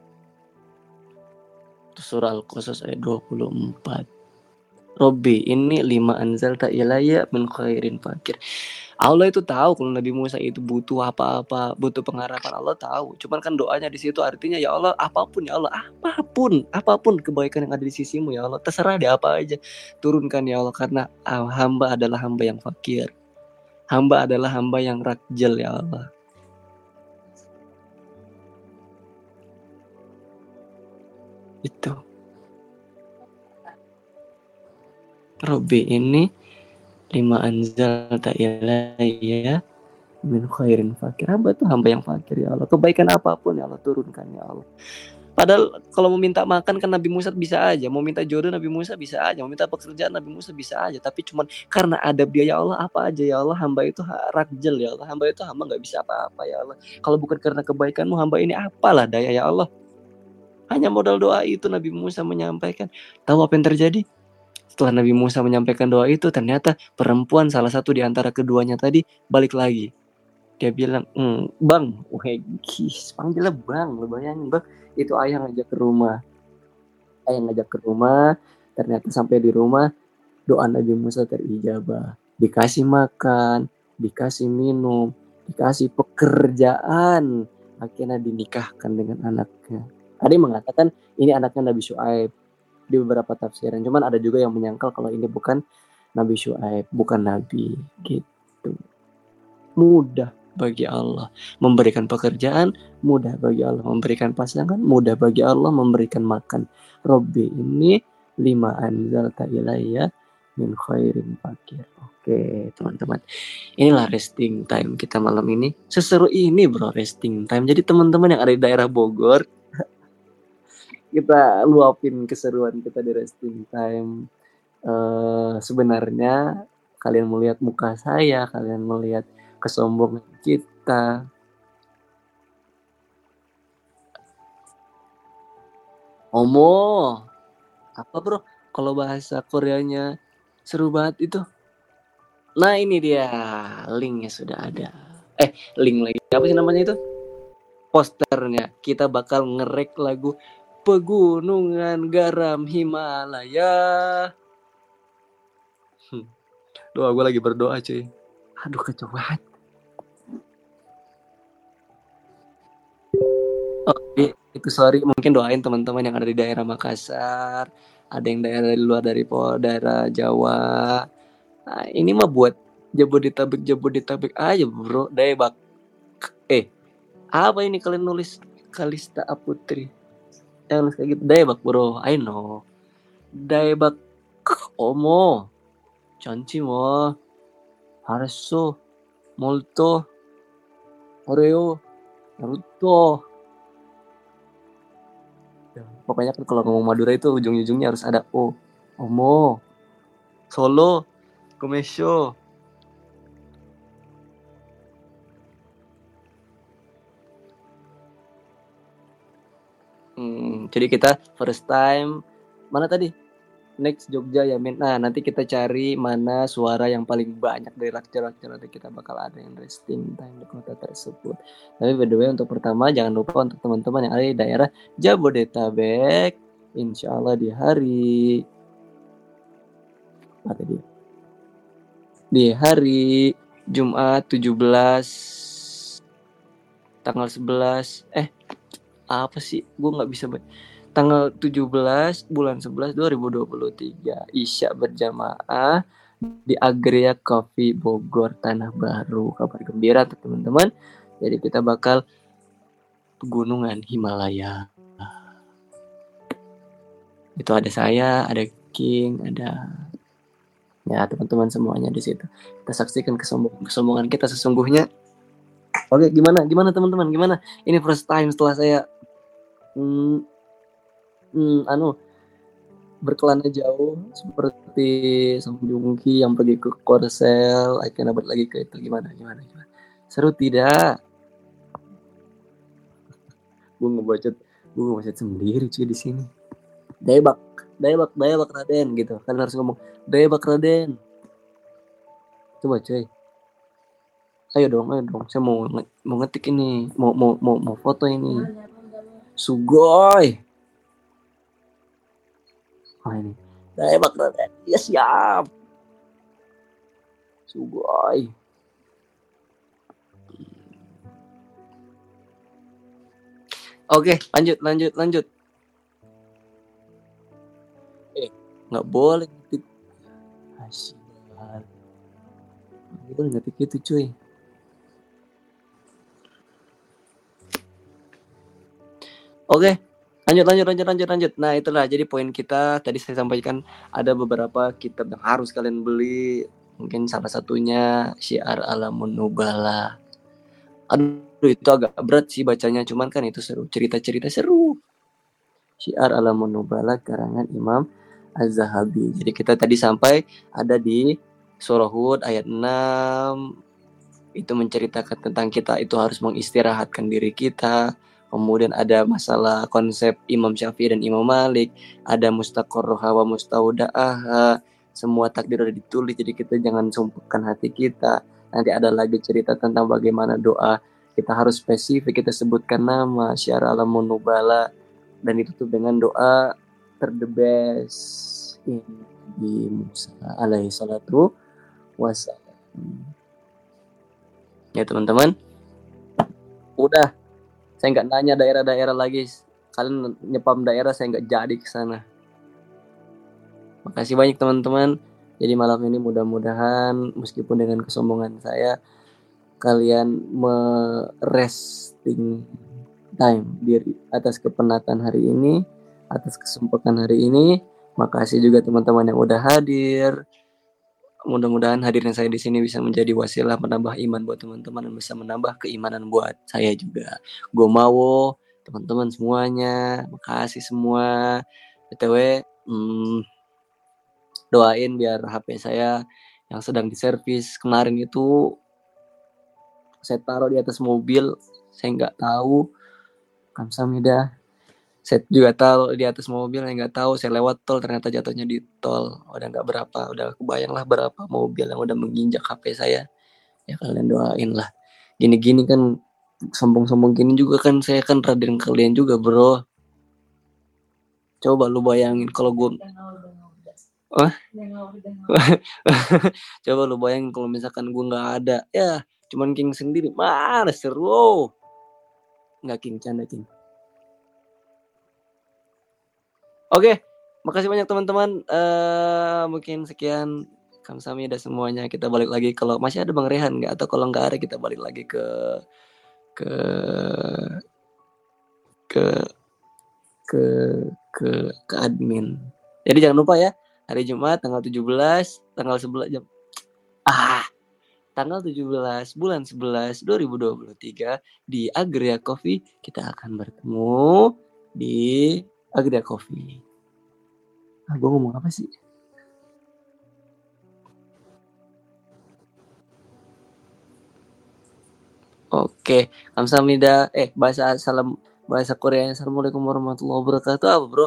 Itu surah Al-Qasas ayat dua puluh empat. Robbi ini lima anzalta ilayya min khairin fakir. Allah itu tahu kalau Nabi Musa itu butuh apa-apa, butuh pengharapan, Allah tahu. Cuman kan doanya di situ artinya ya Allah, apapun ya Allah, apapun, apapun kebaikan yang ada di sisimu ya Allah, terserah deh apa aja. Turunkan ya Allah karena ah, hamba adalah hamba yang fakir. Hamba adalah hamba yang rakjel ya Allah. Itu. Robbi ini lima anzalta ilayya min khairin fakir. Hamba tuh hamba yang fakir ya Allah. Kebaikan apapun ya Allah turunkan ya Allah. Padahal kalau mau minta makan kan Nabi Musa bisa aja, mau minta jodoh Nabi Musa bisa aja, mau minta pekerjaan Nabi Musa bisa aja. Tapi cuman karena adab dia ya Allah, apa aja ya Allah, hamba itu rakjel ya Allah, hamba itu hamba nggak bisa apa-apa ya Allah. Kalau bukan karena kebaikanmu hamba ini apalah daya ya Allah. Hanya modal doa itu Nabi Musa menyampaikan. Tahu apa yang terjadi? Setelah Nabi Musa menyampaikan doa itu, ternyata perempuan salah satu di antara keduanya tadi balik lagi. Dia bilang, mm, bang, wah, gis, panggilnya bang, lo bayangin bang, itu ayah ngajak ke rumah, ayah ngajak ke rumah, ternyata sampai di rumah doa Nabi Musa terijabah, dikasih makan, dikasih minum, dikasih pekerjaan, akhirnya dinikahkan dengan anaknya. Ada yang mengatakan ini anaknya Nabi Syuaib di beberapa tafsiran, cuman ada juga yang menyangkal kalau ini bukan Nabi Syuaib, bukan Nabi, gitu. Mudah bagi Allah memberikan pekerjaan, mudah bagi Allah memberikan pasangan, mudah bagi Allah memberikan makan. Robbi ini lima anzalta ilayya min khairin fakir. Oke teman-teman, inilah resting time kita malam ini. Seseru ini bro resting time. Jadi teman-teman yang ada di daerah Bogor, kita luapin keseruan kita di resting time. Uh, sebenarnya kalian melihat muka saya, kalian melihat kesombongan kita. Omo, apa bro? kalau bahasa Koreanya seru banget itu. Nah ini dia linknya sudah ada. Eh link lagi apa sih namanya itu? Posternya. Kita bakal ngerek lagu Pegunungan Garam Himalaya. Hmm. Doa gue lagi berdoa cuy. Aduh kacau banget. Oke, itu sorry mungkin doain teman-teman yang ada di daerah Makassar, ada yang daerah di luar dari po- daerah Jawa. Nah, ini mah buat Jabodetabek Jabodetabek aja bro. Daebak. Eh, apa ini kalian nulis Kalista Aputri? Yang nulis kayak gitu Daebak bro. I know. Daebak Omo. Chanchi mo. Harasso. Molto. Oreo. Naruto. Ya, pokoknya kan kalau ngomong Madura itu ujung-ujungnya harus ada O. Omo. Solo. Komesho. Hmm, jadi kita first time mana tadi? Next Jogja ya men. Nah nanti kita cari mana suara yang paling banyak dari rakcer-rakcer. Nanti kita bakal ada yang resting time di kota tersebut. Tapi by the way untuk pertama jangan lupa untuk teman-teman yang ada di daerah Jabodetabek, insya Allah di hari apa tadi? Di hari Jumat tujuh belas tanggal sebelas eh apa sih? Gue nggak bisa baca. Tanggal tujuh belas bulan sebelas dua ribu dua puluh tiga Isya berjamaah di Agria Coffee Bogor Tanah Baru. Kabar gembira untuk teman-teman. Jadi kita bakal pegunungan Himalaya. Itu ada saya, ada King, ada ya teman-teman semuanya di situ. Kita saksikan kesombongan kesombongan kita sesungguhnya. Oke, gimana? Gimana teman-teman? Gimana? Ini first time setelah saya hmm, hmm, anu berkelana jauh seperti Sang Jungki yang pergi ke Korsel, akhirnya balik lagi ke itu. Gimana? Gimana? Gimana? Seru tidak? Gue ngebacot, gue ngebacot sendiri cuy di sini. Daebak, Daebak, Daebak Raden gitu. Kalian harus ngomong Daebak Raden. Coba cuy. Ayo dong, ayo dong. Saya mau mau ngetik ini, mau mau mau mau foto ini. Sugoi. Oh ini. Daebak Raden. Ya siap. Sugoi. Oke, lanjut, lanjut, lanjut. Eh, nggak boleh ngetik. Asyik. Nggak boleh ngetik itu cuy. Oke, lanjut, lanjut, lanjut, lanjut, lanjut. Nah itulah jadi poin kita. Tadi saya sampaikan ada beberapa kitab yang harus kalian beli. Mungkin salah satunya Syiar Alamun Nubala. Aduh itu agak berat sih bacanya. Cuman kan itu seru. Cerita-cerita seru. Syiar Alamun Nubala karangan Imam Az-Zahabi. Jadi kita tadi sampai ada di Surah Hud ayat enam. Itu menceritakan tentang kita itu harus mengistirahatkan diri kita. Kemudian ada masalah konsep Imam Syafi'i dan Imam Malik, ada mustaqarroha wa mustaudaaha, semua takdir sudah ditulis, jadi kita jangan sumpahkan hati kita. Nanti ada lagi cerita tentang bagaimana doa, kita harus spesifik, kita sebutkan nama, Syiar Alamun Nubala, dan ditutup dengan doa ter the best di Musa alaihi salatu wassalam. Ya teman-teman, udah. Saya nggak nanya daerah-daerah lagi. Kalian nyepam daerah, saya nggak jadi ke sana. Makasih banyak teman-teman. Jadi malam ini mudah-mudahan meskipun dengan kesombongan saya, kalian meresting time diri atas kepenatan hari ini, atas kesempatan hari ini. Makasih juga teman-teman yang udah hadir. Mudah-mudahan hadirnya saya di sini bisa menjadi wasilah menambah iman buat teman-teman dan bisa menambah keimanan buat saya juga. Gue mau teman-teman semuanya, makasih semua. B T W hmm, doain biar H P saya yang sedang diservis kemarin itu saya taruh di atas mobil, saya nggak tahu. Kamsahamnida. Saya juga tahu di atas mobil, yang nggak tahu saya lewat tol ternyata jatuhnya di tol. Udah nggak berapa, udah kebayang lah berapa mobil yang udah menginjak H P saya. Ya kalian doain lah. Gini-gini kan sombong-sombong gini juga kan saya kan Raden kalian juga bro. Coba lu bayangin kalau gue Wah? Coba lu bayangin kalau misalkan gue nggak ada, ya cuman King sendiri, mana seru. Nggak King, canda King. Oke, makasih banyak teman-teman. Uh, mungkin sekian kamsahamnida semuanya. Kita balik lagi kalau masih ada Bang Rehan nggak, atau kalau nggak ada kita balik lagi ke ke ke ke ke ke admin. Jadi jangan lupa ya, hari Jumat tanggal tujuh belas, tanggal sebelas jam. Ah, tanggal tujuh belas bulan sebelas dua ribu dua puluh tiga di Agria Coffee kita akan bertemu di Agria Coffee. Ah, gue ngomong apa sih? Oke, kamsahamnida. Eh, bahasa salam bahasa Korea. Assalamualaikum warahmatullahi wabarakatuh. Apa, bro?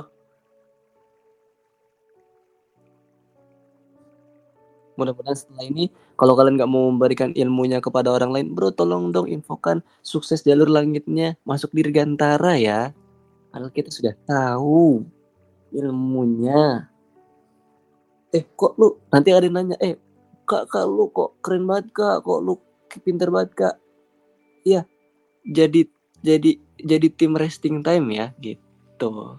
Mudah-mudahan setelah ini, kalau kalian nggak mau memberikan ilmunya kepada orang lain, bro, tolong dong infokan sukses jalur langitnya masuk Dirgantara ya. Padahal kita sudah tahu ilmunya. Eh, kok lu nanti ada yang nanya, eh, kak, kak lu kok keren banget kak, kok lu pinter banget kak. Iya, jadi jadi jadi tim resting time ya, gitu.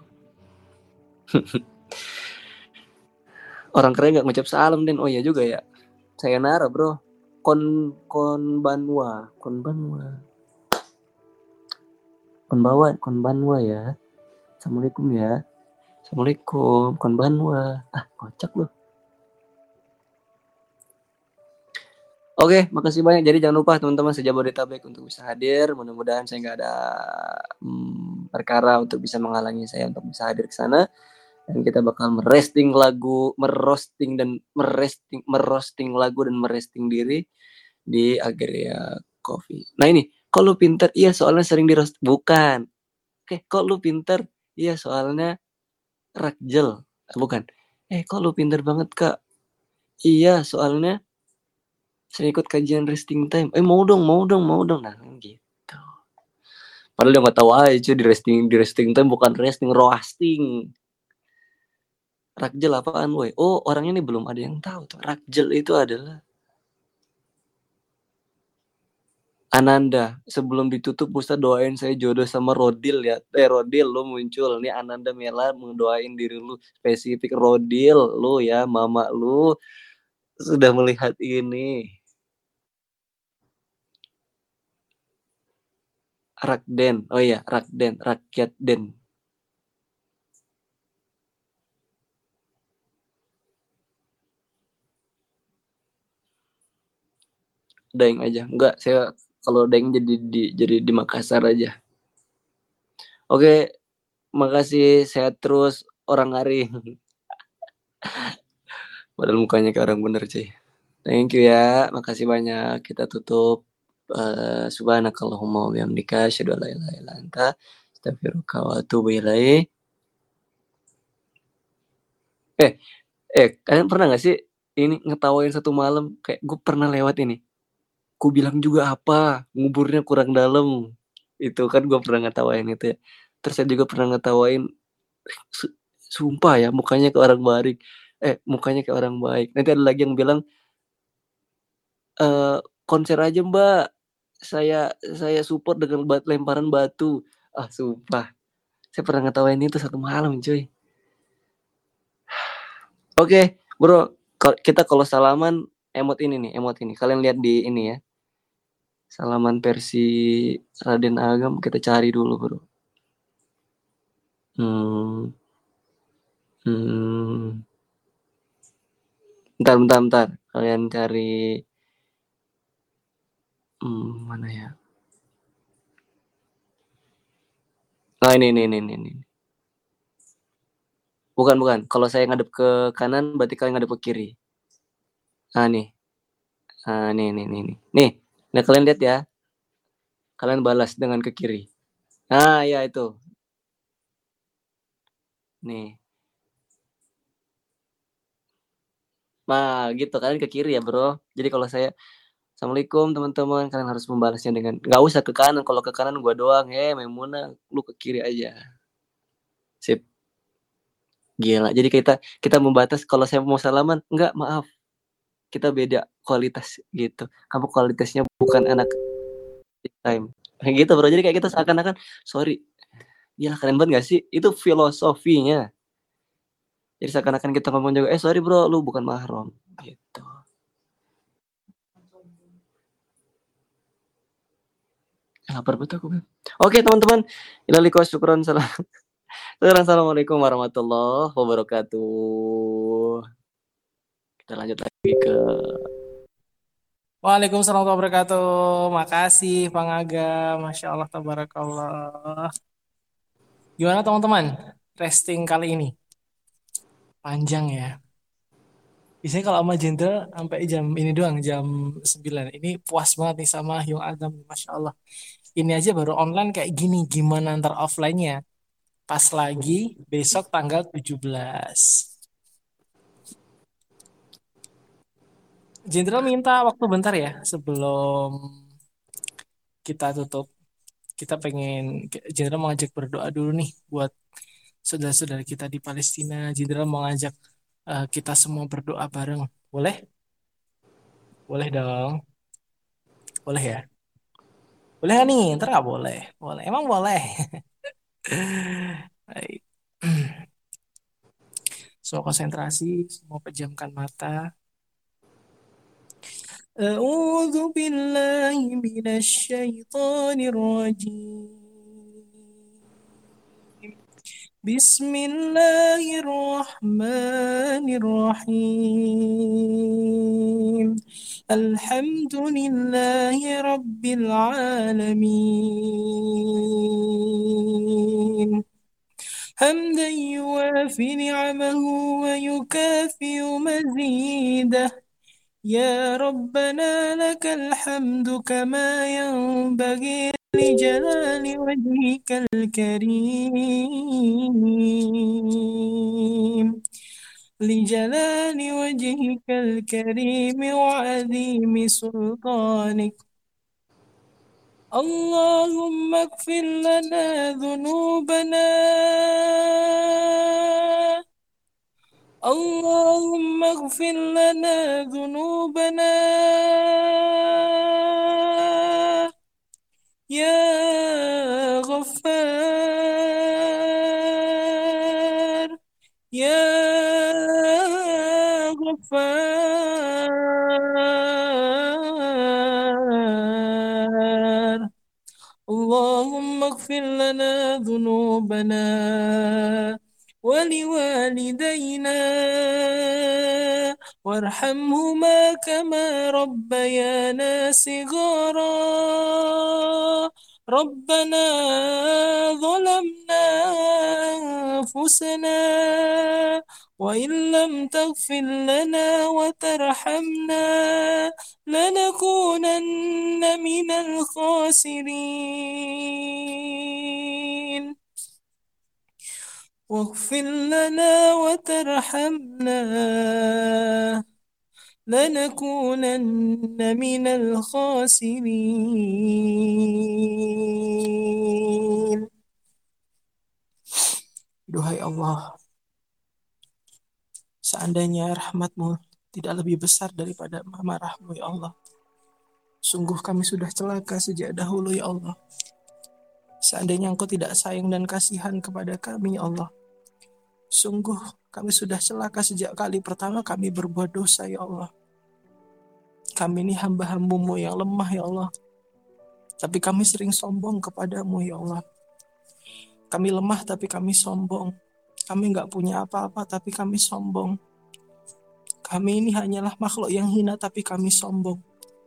Orang keren nggak ngucap salam Den. Oh iya juga ya. Sayonara bro. Kon konbanwa, konbanwa. Konbawa, konbanwa ya. Assalamualaikum ya. Assalamualaikum, konbanwa. Ah, kocak lu. Oke, makasih banyak. Jadi jangan lupa teman-teman se-Jabodetabek untuk bisa hadir. Mudah-mudahan saya nggak ada hmm, perkara untuk bisa menghalangi saya untuk bisa hadir ke sana. Dan kita bakal merosting lagu, merosting dan merosting, merosting lagu dan merosting diri di Agria Coffee. Nah ini, kok lu pinter? Iya soalnya sering di roast. Bukan. Oke, kok lu pinter? Iya soalnya rakjel. Bukan. Eh, kok lu pinter banget kak? Iya soalnya saya ikut kajian resting time. Eh mau dong, mau dong, mau dong. Nah gitu. Padahal dia nggak tahu aja di resting di resting time bukan resting, roasting. Rakjel apaan woi? Oh orangnya ini belum ada yang tahu tuh. Rakjel itu adalah Ananda. Sebelum ditutup Ustaz doain saya jodoh sama Rodil ya. Eh Rodil lu muncul. Nih Ananda Mela mendoain diri lu. Spesifik Rodil lu ya. Mama lu sudah melihat ini. Rakden. Oh iya Rakden. Rakyat Den. Daeng aja. Enggak, saya kalau Daeng jadi di jadi di Makassar aja. Oke, makasih. Sehat terus orang Aring. Padahal mukanya kayak orang bener cuy. Thank you ya. Makasih banyak. Kita tutup. Uh, Subhanakallahumma wa bihamdika asyhadu an la ilaha illa anta astaghfiruka wa atubu ilaik. Eh, eh kalian pernah gak sih ini ngetawain satu malam kayak gue pernah lewat ini. Gue bilang juga apa, nguburnya kurang dalam. Itu kan gue pernah ngetawain itu ya. Terus saya juga pernah ngetawain sumpah ya mukanya kayak orang baik. Eh mukanya kayak orang baik. Nanti ada lagi yang bilang e, konser aja mbak. Saya saya support dengan bat, lemparan batu. Ah sumpah. Saya pernah ngetawain itu satu malam cuy. Oke bro. Kita kalau salaman emot ini nih. Emot ini. Kalian lihat di ini ya. Salaman versi Raden Agam. Kita cari dulu bro. Hmm. Hmm. Bentar, bentar, bentar. Kalian cari hmm, mana ya? Oh ini, ini, ini, ini. Bukan, bukan. Kalau saya ngadep ke kanan, berarti kalian ngadep ke kiri. Ah nih. Ah nih, nih, nih, nih. Nih, nah kalian lihat ya. Kalian balas dengan ke kiri. Ah ya itu. Nih. Nah, gitu kalian ke kiri ya, Bro. Jadi kalau saya Assalamualaikum teman-teman, kalian harus membalasnya dengan nggak usah ke kanan. Kalau ke kanan gua doang, eh Memuna, lu ke kiri aja. Sip. Gila. Jadi kita kita membatas kalau saya mau salaman, enggak, maaf. Kita beda kualitas gitu. Kamu kualitasnya bukan anak time. Kayak gitu, Bro. Jadi kayak kita seakan-akan sorry. Gila, keren banget gak sih? Itu filosofinya. Jadi seakan-akan kita ngomong juga, eh sorry bro, lu bukan mahram. Gitu. Lapar betul aku. Oke teman-teman, ilaliko syukron salam. Assalamualaikum warahmatullahi wabarakatuh. Kita lanjut lagi ke Waalaikumsalam warahmatullahi wabarakatuh. Makasih Bang Aga. Masya Allah, tabarakallah. Gimana teman-teman? Resting kali ini? Panjang ya. Biasanya kalau sama Jenderal sampai jam ini doang, jam sembilan. Ini puas banget nih sama Yung Agam. Masya Allah. Ini aja baru online kayak gini. Gimana ntar offline-nya? Pas lagi besok tanggal tujuh belas. Jenderal minta waktu bentar ya sebelum kita tutup. Kita pengen, Jenderal mau ngajak berdoa dulu nih buat saudara-saudara kita di Palestina. Jenderal mau ngajak uh, kita semua berdoa bareng. Boleh? Boleh dong. Boleh ya? Boleh nggak nih? Ntar nggak boleh. Boleh. Emang boleh. Baik. Semua konsentrasi, semua pejamkan mata. A'udzu billahi minasy syaithanir rajim. Bismillahirrahmanirrahim. Alhamdulillahi rabbil alamin. حمدا يوافي نعمه ويكافئ مزيده يا ربنا لك الحمد كما ينبغي لجلال وجهك الكريم لجلال وجهك الكريم وعظيم سلطانك اللهم اغفر لنا ذنوبنا اللهم اغفر لنا ذنوبنا يا غفار يا غفار اللهم اغفر لنا ذنوبنا ولوالدينا وارحمهما كما ربيانا صغارا ربنا ظلمنا أنفسنا وإن لم تغفر لنا وترحمنا لنكونن من الخاسرين واغفر لنا وترحمنا لنكونن من الخاسرين. Duhai Allah, seandainya rahmat-Mu tidak lebih besar daripada amarah-Mu ya Allah, sungguh kami sudah celaka sejak dahulu ya Allah. Seandainya Engkau tidak sayang dan kasihan kepada kami ya Allah, sungguh kami sudah celaka sejak kali pertama kami berbuat dosa ya Allah. Kami ini hamba-hamba-Mu yang lemah ya Allah, tapi kami sering sombong kepadamu ya Allah. Kami lemah tapi kami sombong. Kami gak punya apa-apa tapi kami sombong. Kami ini hanyalah makhluk yang hina tapi kami sombong.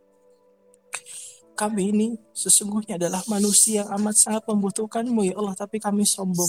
Kami ini sesungguhnya adalah manusia yang amat sangat membutuhkan-Mu ya Allah, tapi kami sombong.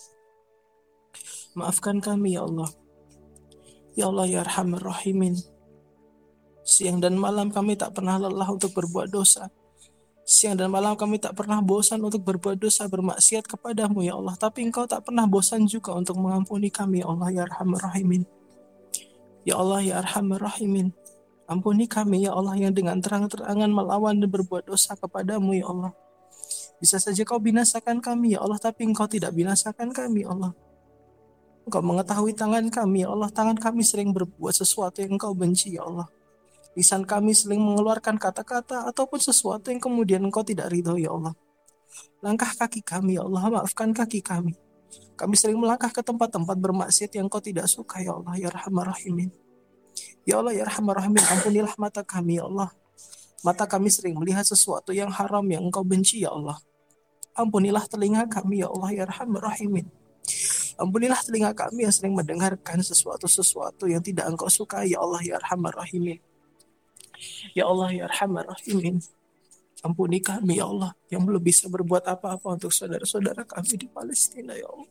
Maafkan kami ya Allah. Ya Allah ya Arhamar Rahimin. Siang dan malam kami tak pernah lelah untuk berbuat dosa. Siang dan malam kami tak pernah bosan untuk berbuat dosa, bermaksiat kepadamu ya Allah. Tapi Engkau tak pernah bosan juga untuk mengampuni kami ya Allah ya Arhamar Rahimin. Ya Allah ya Arhamar Rahimin. Ampuni kami ya Allah yang dengan terang-terangan melawan dan berbuat dosa kepadamu ya Allah. Bisa saja Kau binasakan kami ya Allah, tapi Engkau tidak binasakan kami ya Allah. Engkau mengetahui tangan kami ya Allah. Tangan kami sering berbuat sesuatu yang Engkau benci ya Allah. Lisan kami sering mengeluarkan kata-kata ataupun sesuatu yang kemudian Engkau tidak ridho ya Allah. Langkah kaki kami ya Allah, maafkan kaki kami. Kami sering melangkah ke tempat-tempat bermaksiat yang Engkau tidak suka ya Allah ya Arhamar Rahimin. Ya Allah ya Arhamar Rahimin, ampunilah mata kami ya Allah. Mata kami sering melihat sesuatu yang haram yang Engkau benci ya Allah. Ampunilah telinga kami ya Allah ya Arhamar Rahimin. Ampunilah telinga kami yang sering mendengarkan sesuatu-sesuatu yang tidak Engkau sukai ya Allah ya Arhamar Rahimin. Ya Allah ya Arhamar Rahimin. Ampuni kami ya Allah yang belum bisa berbuat apa-apa untuk saudara-saudara kami di Palestina ya Allah.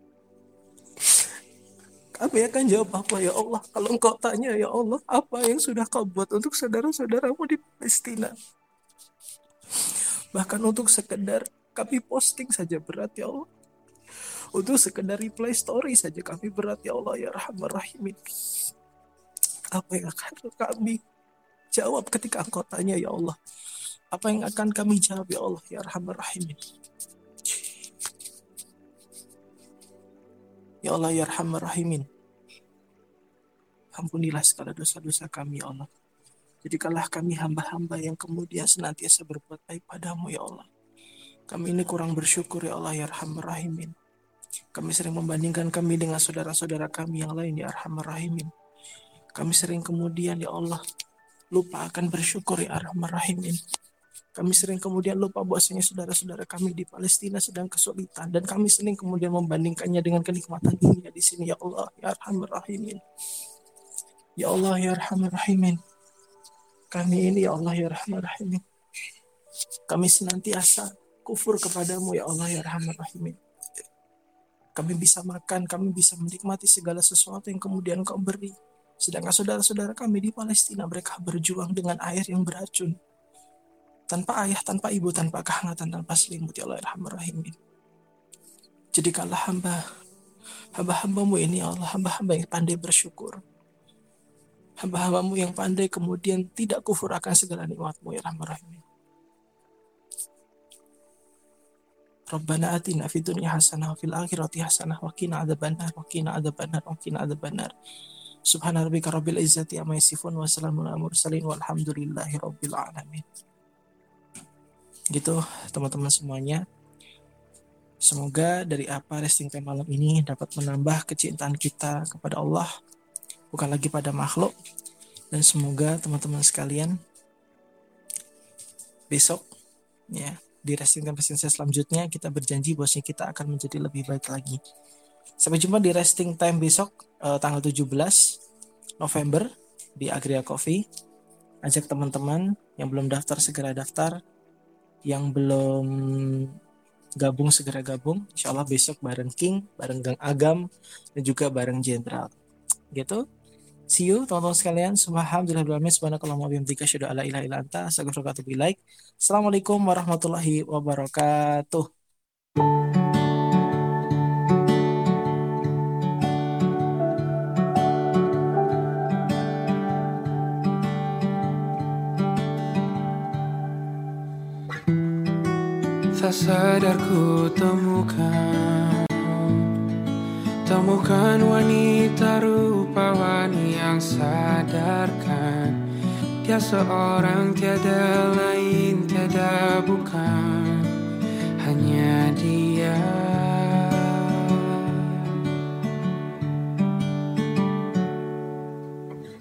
Kami akan jawab apa ya Allah kalau Engkau tanya ya Allah, apa yang sudah Kau buat untuk saudara-saudaramu di Palestina. Bahkan untuk sekedar kami posting saja berat ya Allah. Untuk sekedar reply story saja kami berat ya Allah ya Arhamar Rahimin. Apa yang akan kami jawab ketika Engkau tanya ya Allah? Apa yang akan kami jawab ya Allah ya Arhamar Rahimin? Ya Allah ya Arhamar Rahimin. Ampunilah segala dosa-dosa kami ya Allah. Jadikanlah kami hamba-hamba yang kemudian senantiasa berbuat baik padamu ya Allah. Kami ini kurang bersyukur ya Allah ya Arhamar Rahimin. Kami sering membandingkan kami dengan saudara-saudara kami yang lain ya Arhamar Rahimin. Kami sering kemudian ya Allah lupa akan bersyukur ya Arhamar Rahimin. Kami sering kemudian lupa bahwasanya saudara-saudara kami di Palestina sedang kesulitan, dan kami sering kemudian membandingkannya dengan kenikmatan dunia di sini ya Allah ya Arhamar Rahimin. Ya Allah ya Arhamar Rahimin. Kami ini ya Allah ya Arhamar Rahimin. Kami senantiasa kufur kepadamu ya Allah ya Arhamar Rahimin. Kami bisa makan, kami bisa menikmati segala sesuatu yang kemudian Kau beri. Sedangkan saudara-saudara kami di Palestina, mereka berjuang dengan air yang beracun. Tanpa ayah, tanpa ibu, tanpa kehangatan, tanpa selimut ya Allah ya Arhamar Rahimin. Jadikanlah hamba, hamba-hambamu ini ya Allah, hamba-hamba yang pandai bersyukur. Hamba-hambamu yang pandai kemudian tidak kufur akan segala nikmat-Mu ya Arhamar Rahimin. Rabbana atina fid dunya hasanah wa fil akhirati hasanah wa qina adzabannar wa qina adzabannar wa qina adzabannar. Subhana rabbika rabbil izzati amma yasifun wa salamun alal mursalin walhamdulillahi rabbil alamin. Gitu teman-teman semuanya. Semoga dari apa resting time malam ini dapat menambah kecintaan kita kepada Allah, bukan lagi pada makhluk. Dan semoga teman-teman sekalian besok ya di resting time resting selanjutnya kita berjanji bahwasanya kita akan menjadi lebih baik lagi. Sampai jumpa di resting time besok eh, tanggal tujuh belas November di Agria Coffee. Ajak teman-teman yang belum daftar segera daftar. Yang belum gabung segera gabung. Insya Allah besok bareng King, bareng Gang Agam, dan juga bareng Jenderal. Gitu. See you teman-teman sekalian. Subhanallahirrahmanirrahim. Subhanakallahumma wa bihamdika asyhadu an la ilaha illa anta astaghfiruka wa atubu ilaik. Assalamualaikum warahmatullahi wabarakatuh. Tak sadar ku temukan Temukan wanita rupawan yang sadarkan Dia seorang tiada lain, tiada bukan Hanya dia